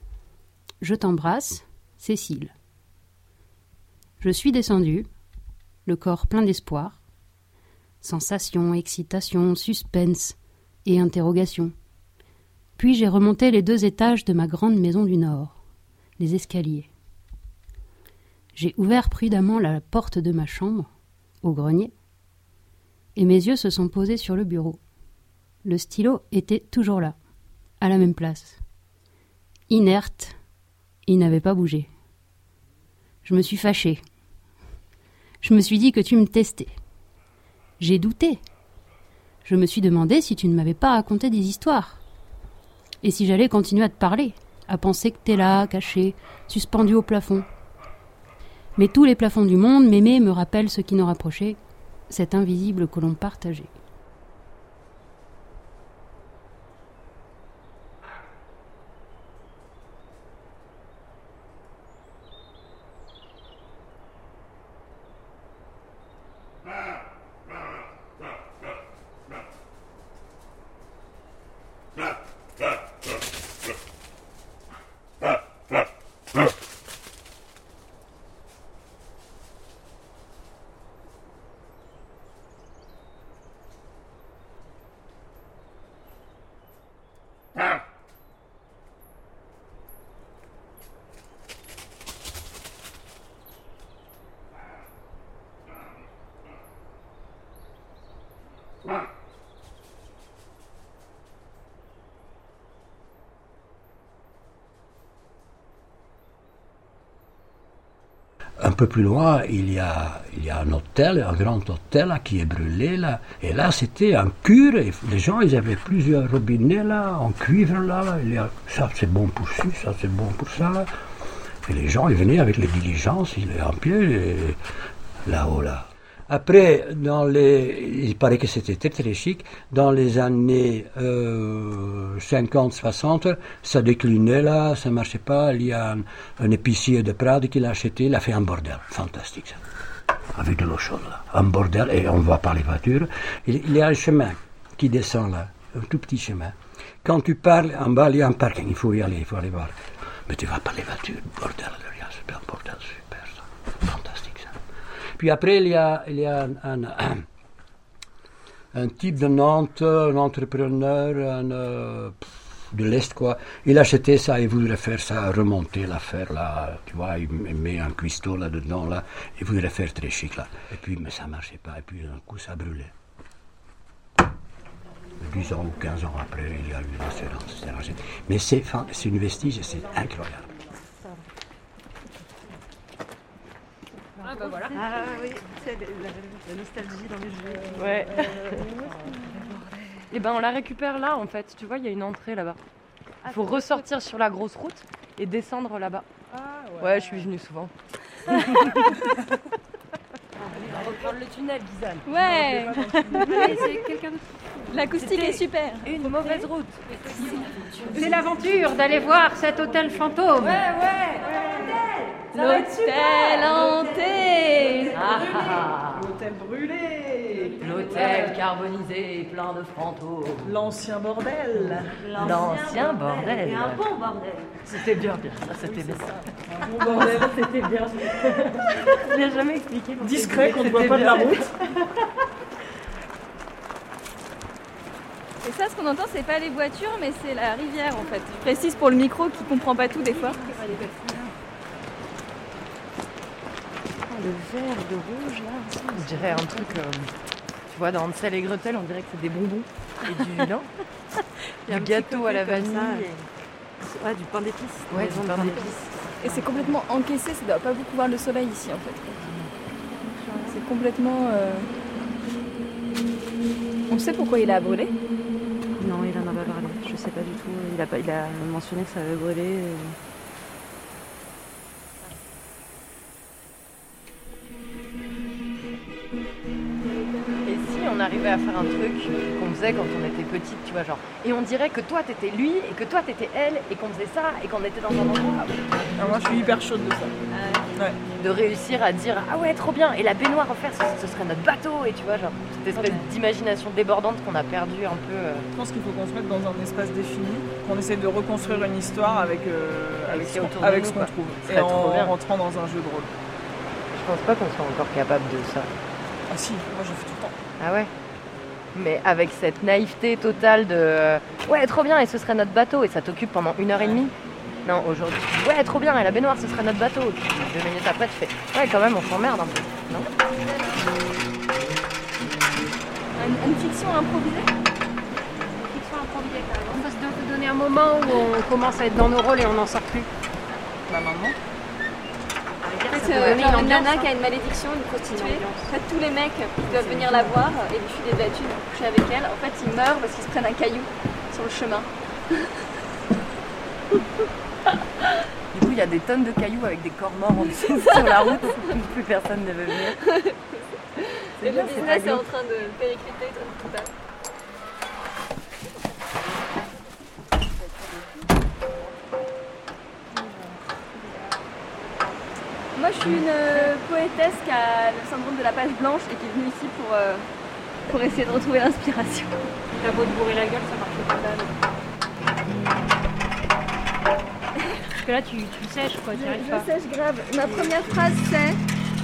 Je t'embrasse, Cécile. Je suis descendue, le corps plein d'espoir. Sensation, excitation, suspense et interrogation. Puis j'ai remonté les 2 étages de ma grande maison du Nord, les escaliers. J'ai ouvert prudemment la porte de ma chambre, au grenier, et mes yeux se sont posés sur le bureau. Le stylo était toujours là, à la même place. Inerte, il n'avait pas bougé. Je me suis fâchée. Je me suis dit que tu me testais. J'ai douté. Je me suis demandé si tu ne m'avais pas raconté des histoires. Et si j'allais continuer à te parler, à penser que t'es là, caché, suspendu au plafond. Mais tous les plafonds du monde m'aimaient et me rappellent ce qui nous rapprochait, cet invisible que l'on partageait. Un peu plus loin, il y a un hôtel, un grand hôtel là, qui est brûlé là. Et là, c'était un cure. Et les gens, ils avaient plusieurs robinets là, en cuivre là. Ça, c'est bon pour ci, ça, c'est bon pour ça. Là. Et les gens, ils venaient avec les diligences, ils les remplissaient là-haut là. Après, il paraît que c'était très très chic. Dans les années 50-60, ça déclinait là, ça ne marchait pas. Il y a un épicier de Prades qui l'a acheté, il a fait un bordel. Fantastique ça. Avec de l'eau chaude là. Un bordel, et on ne voit pas les voitures. Il y a un chemin qui descend là, un tout petit chemin. Quand tu parles, en bas, il y a un parking, il faut y aller, il faut aller voir. Mais tu ne vois pas les voitures, bordel de rien, c'est un bordel super ça. Fantastique. Puis après, il y a un type de Nantes, un entrepreneur de l'Est, quoi. Il achetait ça, il voudrait faire ça, remonter l'affaire, là. Tu vois, il met un cuistot là-dedans, là. Il voudrait faire très chic, là. Et puis, mais ça ne marchait pas. Et puis, d'un coup, ça brûlait. 10 ans ou 15 ans après, il y a eu l'assurance, etc. Mais c'est une vestige et c'est incroyable. Ah bah voilà. Ah oui, c'est la nostalgie dans les jeux. Ouais. Et ben on la récupère là en fait. Tu vois, il y a une entrée là-bas. Il faut ressortir sur la grosse route et descendre là-bas. Ah ouais, je suis venue souvent. On va reprendre le tunnel, Gizane. Ouais. C'est quelqu'un d'autre. L'acoustique est super. Une mauvaise route. C'est l'aventure d'aller voir cet hôtel fantôme. Ouais. L'hôtel hanté. L'hôtel brûlé. L'hôtel carbonisé et plein de fantômes. L'ancien bordel. L'ancien bordel. Et un bon bordel. C'était bien. Ça, c'était bien. Un bon bordel. C'était bien. Je l'ai jamais expliqué. Discret, qu'on ne voit pas de la route. Et ça, ce qu'on entend, c'est pas les voitures, mais c'est la rivière en fait. Je précise pour le micro qui comprend pas tout des fois. Le vert de rouge là. On dirait un truc. Tu vois, dans Hansel et Gretel, on dirait que c'est des bonbons. Et du du gâteau à la vanille. Ouais, du pain d'épices. Ouais, du pain d'épices. Et c'est complètement encaissé, ça doit pas beaucoup voir le soleil ici en fait. C'est complètement. On sait pourquoi il a brûlé? Non, il en a pas parlé. Je sais pas du tout. Il a mentionné que ça avait brûlé. arrivait à faire un truc qu'on faisait quand on était petite, tu vois, genre. Et on dirait que toi t'étais lui et que toi t'étais elle et qu'on faisait ça et qu'on était dans un endroit. Moi je suis hyper chaude de ça. Ouais. De réussir à dire ah ouais trop bien et la baignoire à faire ce serait notre bateau et tu vois genre cette espèce d'imagination débordante qu'on a perdue un peu. Je pense qu'il faut qu'on se mette dans un espace défini, qu'on essaie de reconstruire une histoire avec ce qu'on trouve et en rentrant dans un jeu de rôle. Je pense pas qu'on soit encore capable de ça. Ah si, moi je fais tout le temps. Ah ouais. Mais avec cette naïveté totale de ouais trop bien et ce serait notre bateau et ça t'occupe pendant 1h30. Non, aujourd'hui, ouais, trop bien, et la baignoire, ce serait notre bateau. 2 minutes après, tu fais, ouais, quand même, on s'emmerde un peu, non? Une fiction improvisée? Une fiction improvisée, carrément. On peut se donner un moment où on commence à être dans nos rôles et on n'en sort plus. Bah, maintenant. En fait, genre une nana qui a une malédiction, une prostituée. En fait, tous les mecs doivent venir la voir et lui filer de la thune pour coucher avec elle. En fait, ils meurent parce qu'ils se prennent un caillou sur le chemin. Du coup, il y a des tonnes de cailloux avec des corps morts en dessous sur la route, plus personne ne veut venir. Et le business est en train de péricliter tout à l'heure. Moi, je suis une poétesse qui a le syndrome de la page blanche et qui est venue ici pour essayer de retrouver l'inspiration. T'as beau te bourrer la gueule, ça marche pas mal. Parce que là, tu sèches, quoi, tu arrives pas. Je sèche grave. Ma première phrase, c'est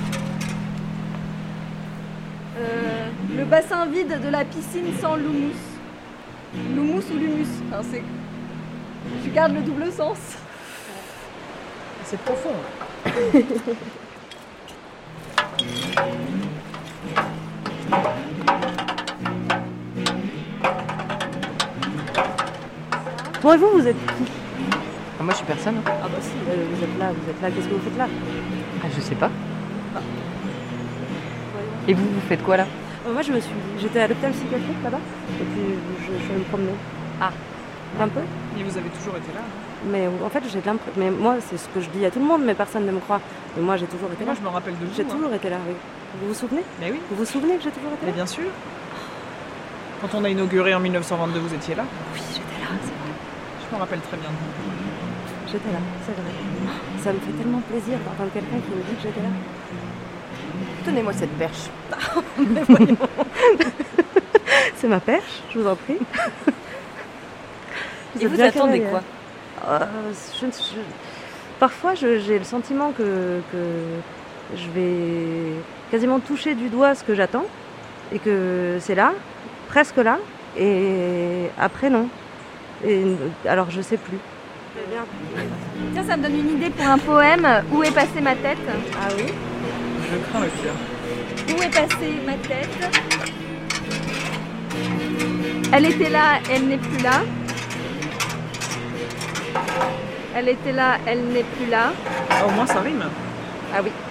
le bassin vide de la piscine sans l'humus. L'humus ou l'humus, enfin, c'est... Je garde le double sens. C'est profond. Bon, et vous êtes qui? Moi, je suis personne. Ah bah si, vous êtes là. Qu'est-ce que vous faites là? Ah, je sais pas. Ah. Et vous faites quoi là? Moi, j'étais à l'hôpital psychiatrique là-bas, et puis je vais me promener. Ah. Un peu. Et vous avez toujours été là? Mais en fait, j'ai mais moi, c'est ce que je dis à tout le monde, mais personne ne me croit. Mais moi, j'ai toujours été là. Moi, je me rappelle de vous. J'ai toujours été là, oui. Vous vous souvenez? Mais oui. Vous vous souvenez que j'ai toujours été là? Mais bien sûr. Quand on a inauguré en 1922, vous étiez là? Oui, j'étais là, c'est vrai. Je me rappelle très bien de vous. J'étais là, c'est vrai. Ça me fait tellement plaisir d'entendre quelqu'un qui me dit que j'étais là. Donnez-moi cette perche. C'est ma perche, je vous en prie. Et vous attendez quoi? Parfois, j'ai le sentiment que je vais quasiment toucher du doigt ce que j'attends et que c'est là, presque là, et après non. Et, alors je sais plus. Tiens, ça me donne une idée pour un poème. Où est passée ma tête? Ah oui? Je crains le pire. Où est passée ma tête? Elle était là, elle n'est plus là. Elle était là, elle n'est plus là. Ah, au moins ça rime. Ah oui.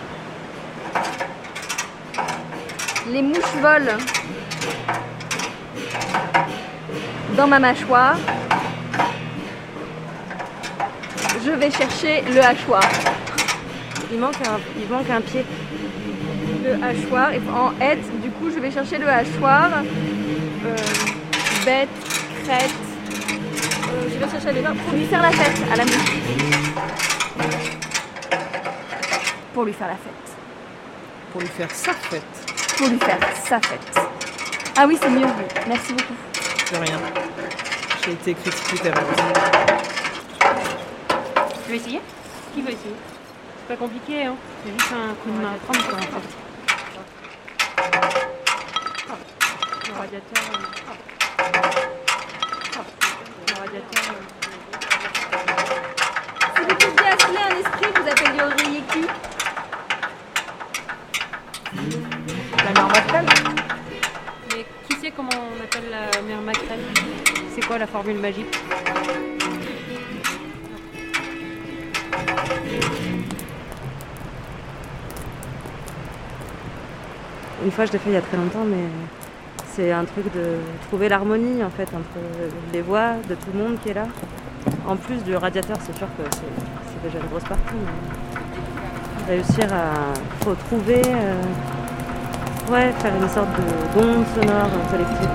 Les mouches volent dans ma mâchoire. Je vais chercher le hachoir. Il manque un pied. Le hachoir. Et en aide, du coup, je vais chercher le hachoir. Bête, crête. Je vais chercher le pour lui faire la fête à la mouche. Pour lui faire la fête. Pour lui faire sa fête. Pour lui faire sa fête. Ah oui, c'est mieux. Merci beaucoup. De rien. J'ai été critique littéraire. Tu veux essayer? Qui veut essayer? C'est pas compliqué, hein. C'est juste un coup de main à prendre pour un peu. Le radiateur. Si vous pouviez atteler un esprit, vous appelleriez qui? La mère Macrel. Mais qui sait comment on appelle la mère Macrel? C'est quoi la formule magique? Une fois, je l'ai fait il y a très longtemps, mais c'est un truc de trouver l'harmonie en fait entre les voix de tout le monde qui est là. En plus du radiateur, c'est sûr que c'est déjà une grosse partie. Mais réussir à trouver Ouais, faire une sorte d'onde sonore électrique.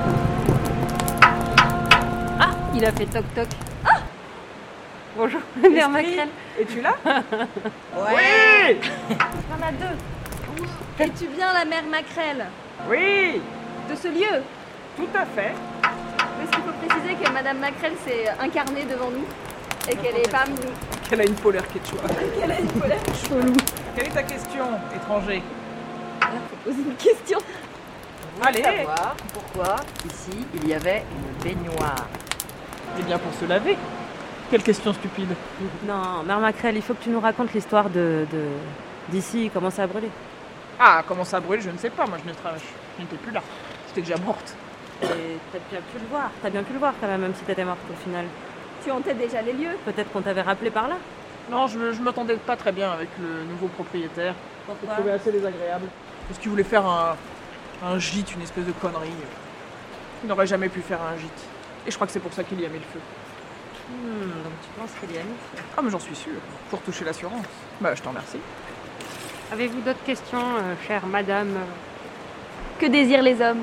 Ah, il a fait toc-toc. Ah bonjour, mère Macrel. Es-tu là? Ouais. Il y en a deux. Es-tu bien la mère Macrel? Oui. De ce lieu? Tout à fait. Est-ce qu'il faut préciser que Madame Macrel s'est incarnée devant nous et qu'elle est femme nous? Qu'elle a une polaire quechua. Qu'elle a une polaire chelou. Quelle est ta question, étranger? Alors, faut poser une question. Allez. Savoir pourquoi ici il y avait une baignoire. Eh bien pour se laver. Quelle question stupide. Non, mère Macrel, il faut que tu nous racontes l'histoire d'ici, comment ça a brûlé. Ah, comment ça brûle, je ne sais pas. Moi, je n'étais plus là. J'étais déjà morte. Et t'as bien pu le voir. T'as bien pu le voir quand même si t'étais morte au final. Tu hantais déjà les lieux. Peut-être qu'on t'avait rappelé par là. Non, je m'entendais pas très bien avec le nouveau propriétaire. Pourquoi? Je le trouvais assez désagréable. Parce qu'il voulait faire un gîte, une espèce de connerie. Il n'aurait jamais pu faire un gîte. Et je crois que c'est pour ça qu'il y a mis le feu. Donc tu penses qu'il y a mis le feu? Ah, mais j'en suis sûre. Pour toucher l'assurance. Bah, je t'en remercie. Avez-vous d'autres questions, chère madame? Que désirent les hommes?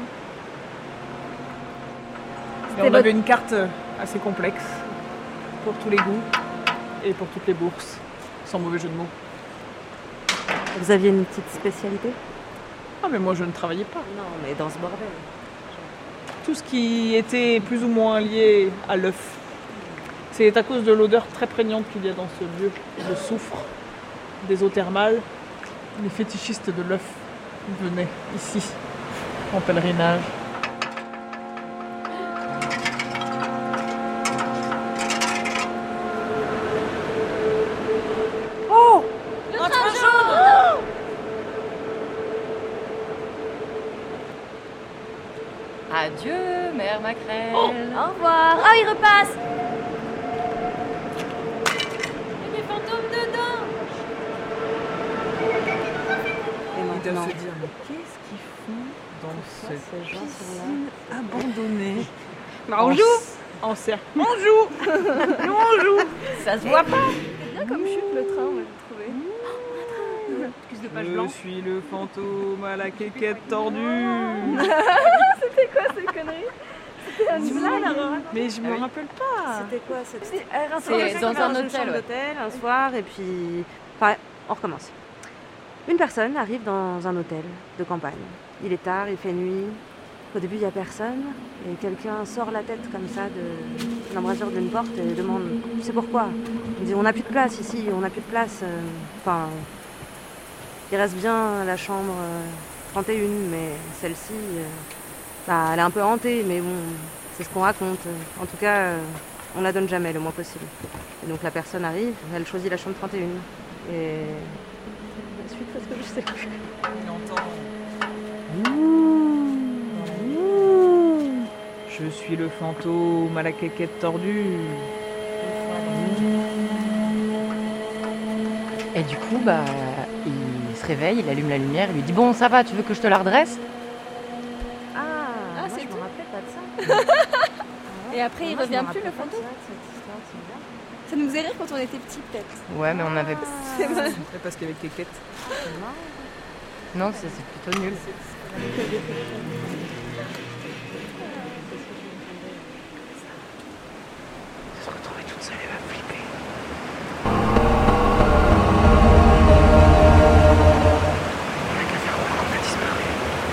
Et on avait une carte assez complexe. Pour tous les goûts. Et pour toutes les bourses. Sans mauvais jeu de mots. Vous aviez une petite spécialité? Ah, mais moi, je ne travaillais pas. Non, mais dans ce bordel. Tout ce qui était plus ou moins lié à l'œuf. C'est à cause de l'odeur très prégnante qu'il y a dans ce lieu, de soufre, des eaux thermales. Les fétichistes de l'œuf venaient ici, en pèlerinage. Oh! Le train jaune! Adieu, mère Macrel. Oh, au revoir. Ah, il repasse. Il y a des fantômes dedans. Ils doivent se dire, mais qu'est-ce qu'ils font dans cette piscine abandonnée? On joue. En cercle. On joue. Nous on joue. Ça se voit pas. C'est bien comme chute le train, moi j'ai trouvé. Plus de pages Je blanches. suis le fantôme à la quéquette tordue. C'était quoi ces conneries? C'était une blague alors. Mais je me rappelle pas. C'était quoi cette... C'est dans un hôtel, chambre ouais. d'hôtel, un soir, et puis... Enfin, on recommence. Une personne arrive dans un hôtel de campagne. Il est tard, il fait nuit. Au début, il n'y a personne. Et quelqu'un sort la tête comme ça de l'embrasure d'une porte et demande « Tu sais pourquoi ?» Il dit « On n'a plus de place ici, on n'a plus de place. » Enfin, il reste bien la chambre 31, mais celle-ci, elle est un peu hantée, mais bon, c'est ce qu'on raconte. En tout cas, on la donne jamais le moins possible. Et donc la personne arrive, elle choisit la chambre 31. Et la suite, parce que je sais plus. Il entend. Je suis le fantôme à la quéquette tordue. Et du coup, bah, il se réveille, il allume la lumière, il lui dit « Bon, ça va, tu veux que je te la redresse ?» Ah, c'est je tout. me rappelais pas de ça. Et après, il revient plus le fantôme. Ça nous faisait rire quand on était petits, peut-être. Ouais, mais on avait... C'est vrai. C'est parce qu'il y avait quéquette. Non, c'est plutôt nul. Se retrouver toute seule, elle va flipper. On n'a qu'à faire croire qu'on a disparu.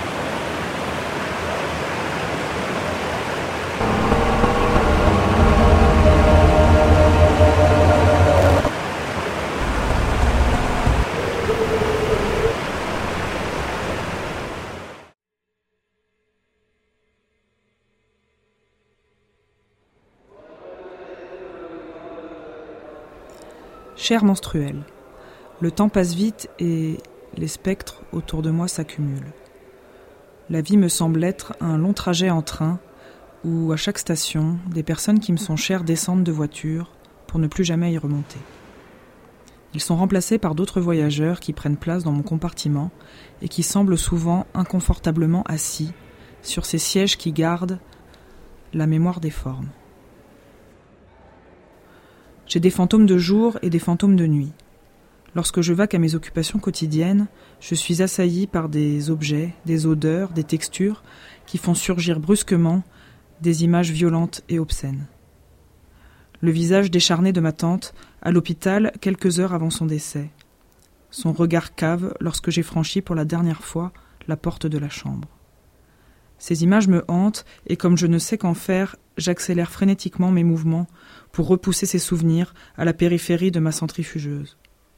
Chère menstruelle, le temps passe vite et les spectres autour de moi s'accumulent. La vie me semble être un long trajet en train où, à chaque station, des personnes qui me sont chères descendent de voiture pour ne plus jamais y remonter. Ils sont remplacés par d'autres voyageurs qui prennent place dans mon compartiment et qui semblent souvent inconfortablement assis sur ces sièges qui gardent la mémoire des formes. J'ai des fantômes de jour et des fantômes de nuit. Lorsque je vaque à mes occupations quotidiennes, je suis assaillie par des objets, des odeurs, des textures qui font surgir brusquement des images violentes et obscènes. Le visage décharné de ma tante, à l'hôpital quelques heures avant son décès. Son regard cave lorsque j'ai franchi pour la dernière fois la porte de la chambre. Ces images me hantent et comme je ne sais qu'en faire, j'accélère frénétiquement mes mouvements pour repousser ces souvenirs à la périphérie de ma centrifugeuse.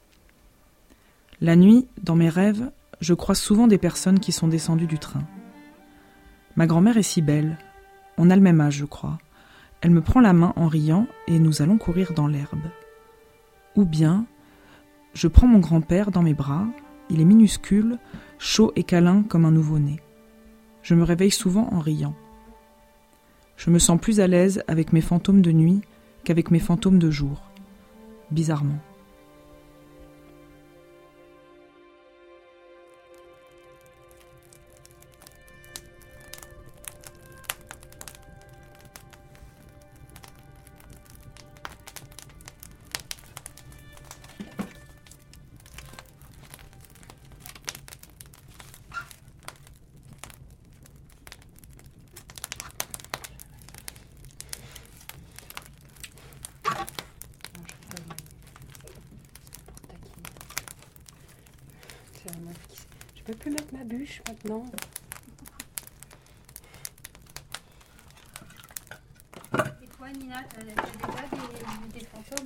La nuit, dans mes rêves, je croise souvent des personnes qui sont descendues du train. Ma grand-mère est si belle. On a le même âge, je crois. Elle me prend la main en riant et nous allons courir dans l'herbe. Ou bien, je prends mon grand-père dans mes bras, il est minuscule, chaud et câlin comme un nouveau-né. Je me réveille souvent en riant. Je me sens plus à l'aise avec mes fantômes de nuit qu'avec mes fantômes de jour. Bizarrement. Je peux plus mettre ma bûche maintenant. Et toi, Nina, t'as déjà des fantômes?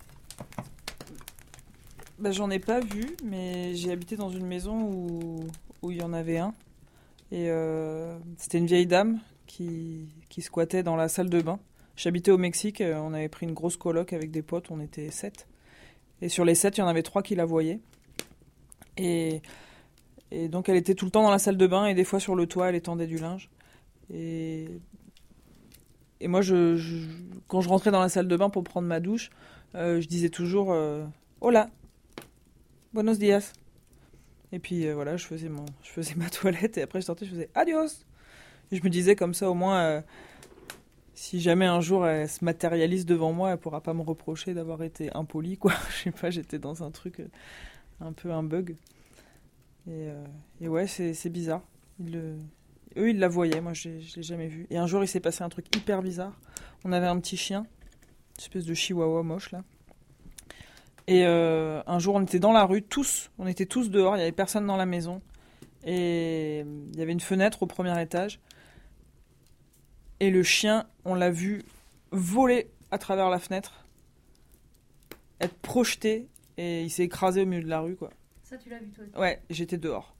J'en ai pas vu, mais j'ai habité dans une maison où il y en avait un. Et c'était une vieille dame qui squattait dans la salle de bain. J'habitais au Mexique, on avait pris une grosse coloc avec des potes, on était 7. Et sur les 7, il y en avait 3 qui la voyaient. Et donc elle était tout le temps dans la salle de bain et des fois sur le toit, elle étendait du linge. Et moi, quand je rentrais dans la salle de bain pour prendre ma douche, je disais toujours « Hola, buenos días ». Et puis voilà, je faisais ma toilette et après je sortais, je faisais « Adios ». Et je me disais comme ça, au moins, si jamais un jour elle se matérialise devant moi, elle pourra pas me reprocher d'avoir été impolie, quoi. Je sais pas, j'étais dans un truc, un peu un bug. Et ouais, c'est bizarre. Eux, ils la voyaient, moi je l'ai jamais vu. Et un jour, il s'est passé un truc hyper bizarre. On avait un petit chien, une espèce de chihuahua moche, là. Et un jour, on était dans la rue, on était tous dehors, il n'y avait personne dans la maison. Et il y avait une fenêtre au premier étage. Et le chien, on l'a vu voler à travers la fenêtre, être projeté, et il s'est écrasé au milieu de la rue, quoi. Ça, tu l'as vu, toi aussi? Ouais, j'étais dehors.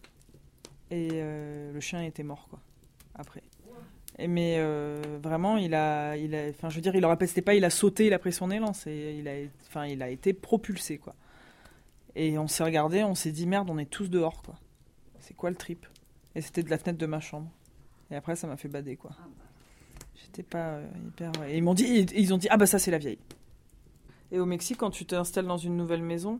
Et le chien était mort, quoi, après. Mais vraiment, il le répétait pas, il a sauté, il a pris son élan, il a été propulsé, quoi. Et on s'est regardé, on s'est dit, merde, on est tous dehors, quoi. C'est quoi le trip? Et c'était de la fenêtre de ma chambre. Et après, ça m'a fait bader, quoi. J'étais pas hyper... Et ils ont dit, ah bah ça, c'est la vieille. Et au Mexique, quand tu t'installes dans une nouvelle maison,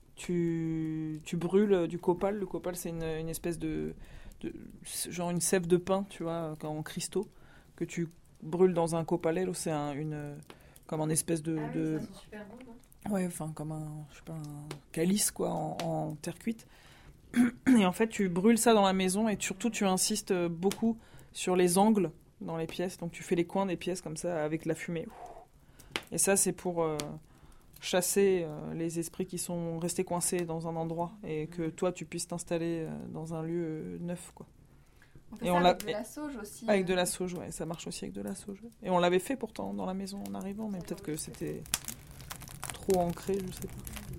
tu brûles du copal. Le copal, c'est une espèce de genre une sève de pin, tu vois, en cristaux, que tu brûles dans un copalero. C'est comme un espèce de... Ah oui, ça sent super bon, non? Ouais, enfin, comme un calice, quoi, en terre cuite. Et en fait, tu brûles ça dans la maison et surtout, tu insistes beaucoup sur les angles dans les pièces. Donc, tu fais les coins des pièces comme ça, avec la fumée. Et ça, c'est pour chasser les esprits qui sont restés coincés dans un endroit et que toi, tu puisses t'installer dans un lieu neuf, quoi. On fait ça avec de la sauge aussi. Avec de la sauge, ouais, ça marche aussi avec de la sauge. Et on l'avait fait pourtant dans la maison en arrivant, mais peut-être que c'était trop ancré, je sais pas.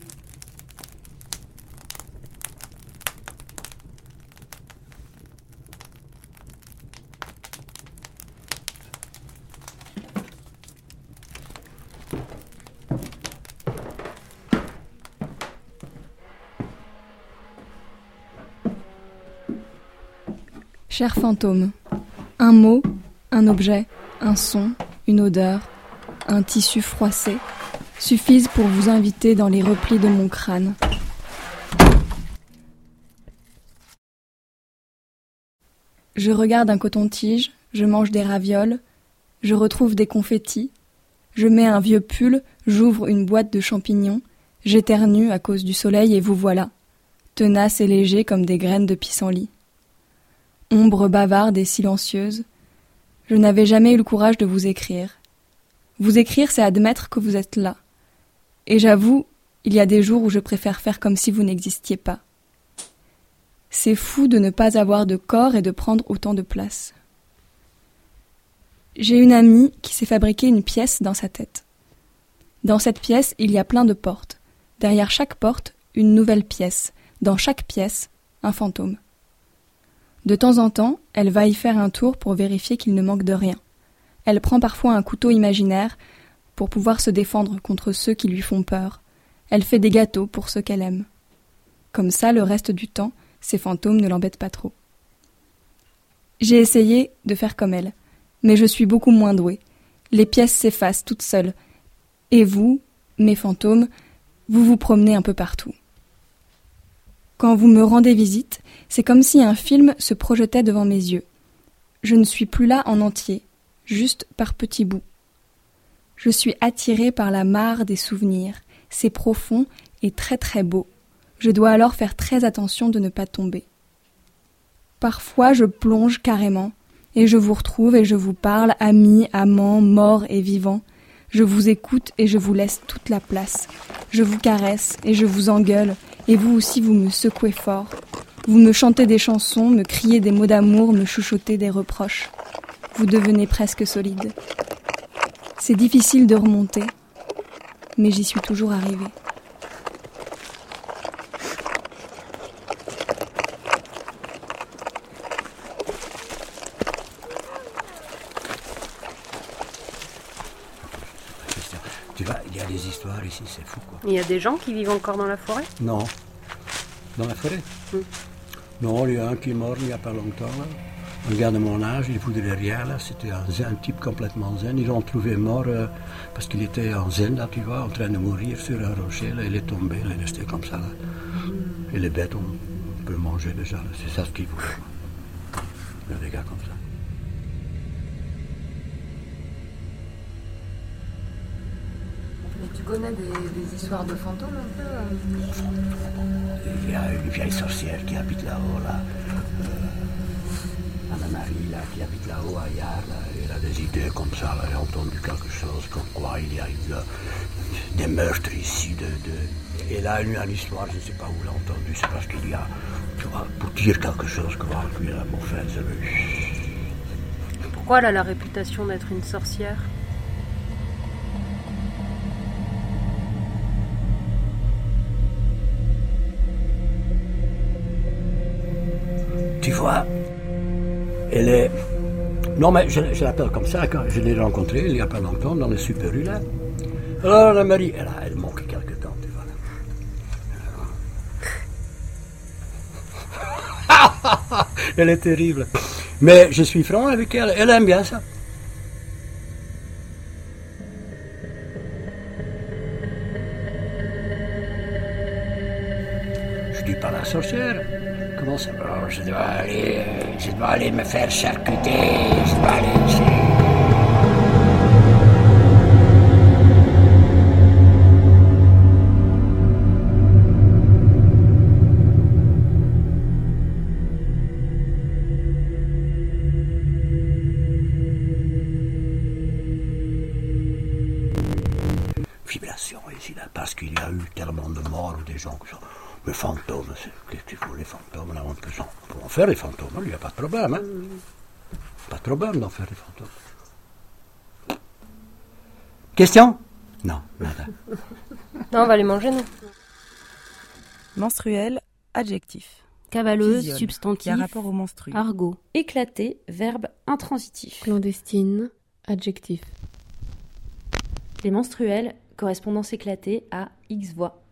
Cher fantôme, un mot, un objet, un son, une odeur, un tissu froissé suffisent pour vous inviter dans les replis de mon crâne. Je regarde un coton-tige, je mange des ravioles, je retrouve des confettis, je mets un vieux pull, j'ouvre une boîte de champignons, J'éternue à cause du soleil et vous voilà, tenace et léger comme des graines de pissenlit. Ombre bavarde et silencieuse, je n'avais jamais eu le courage de vous écrire. Vous écrire, c'est admettre que vous êtes là. Et j'avoue, il y a des jours où je préfère faire comme si vous n'existiez pas. C'est fou de ne pas avoir de corps et de prendre autant de place. J'ai une amie qui s'est fabriqué une pièce dans sa tête. Dans cette pièce, il y a plein de portes. Derrière chaque porte, une nouvelle pièce. Dans chaque pièce, un fantôme. De temps en temps, elle va y faire un tour pour vérifier qu'il ne manque de rien. Elle prend parfois un couteau imaginaire pour pouvoir se défendre contre ceux qui lui font peur. Elle fait des gâteaux pour ceux qu'elle aime. Comme ça, le reste du temps, ces fantômes ne l'embêtent pas trop. J'ai essayé de faire comme elle, mais je suis beaucoup moins douée. Les pièces s'effacent toutes seules. Et vous, mes fantômes, vous vous promenez un peu partout. Quand vous me rendez visite, c'est comme si un film se projetait devant mes yeux. Je ne suis plus là en entier, juste par petits bouts. Je suis attirée par la mare des souvenirs. C'est profond et très très beau. Je dois alors faire très attention de ne pas tomber. Parfois je plonge carrément, et je vous retrouve et je vous parle, amis, amants, morts et vivants. Je vous écoute et je vous laisse toute la place. Je vous caresse et je vous engueule, et vous aussi vous me secouez fort. Vous me chantez des chansons, me criez des mots d'amour, me chuchotez des reproches. Vous devenez presque solide. C'est difficile de remonter, mais j'y suis toujours arrivée. Tu vois, il y a des histoires ici, c'est fou quoi. Il y a des gens qui vivent encore dans la forêt? Non. Dans la forêt? Non, il y a un qui est mort il n'y a pas longtemps là. Un gars de mon âge, il ne voulait rien là, c'était un type complètement zen. Ils l'ont trouvé mort parce qu'il était en zen là, tu vois, en train de mourir sur un rocher là, il est tombé, il est resté comme ça là. Et les bêtes, on peut manger déjà, là. C'est ça ce qu'ils voulaient. Il y a des gars comme ça. Tu connais des histoires de fantômes un peu? Il y a une vieille sorcière qui habite là-haut, là. Anna-Marie, là, qui habite là-haut, à Yard, là. Elle a des idées comme ça, là. Elle a entendu quelque chose, comme quoi il y a eu des meurtres ici. Et là, elle a une histoire, je ne sais pas où elle a entendu. C'est parce qu'il y a, tu vois, pour dire quelque chose, quoi. Puis là, mon frère, c'est le... Pourquoi elle a la réputation d'être une sorcière? Tu vois, elle est... Non, mais je l'appelle comme ça, quand je l'ai rencontrée il n'y a pas longtemps, dans les Super U, là. Alors, la Marie, elle manque quelque temps, tu vois. Elle est terrible. Mais je suis franc avec elle, elle aime bien ça. Je dis pas la sorcière. Comment ça va? Je dois aller me faire charcuter. Je dois aller ici. Vibration ici, là, parce qu'il y a eu tellement de morts ou des gens qui sont... Les fantômes, qu'est-ce qu'il faut, les fantômes, là, on peut en faire les fantômes, il n'y a pas de problème, hein. Pas de problème d'en faire les fantômes. Question? Non, nada. Non, on va les manger, nous. Menstruel, adjectif. Cavaleuse, Fusionne, substantif. qui a rapport au menstru. Argot. Éclaté, verbe intransitif. Clandestine, adjectif. Les menstruels, correspondance éclatée à X voix.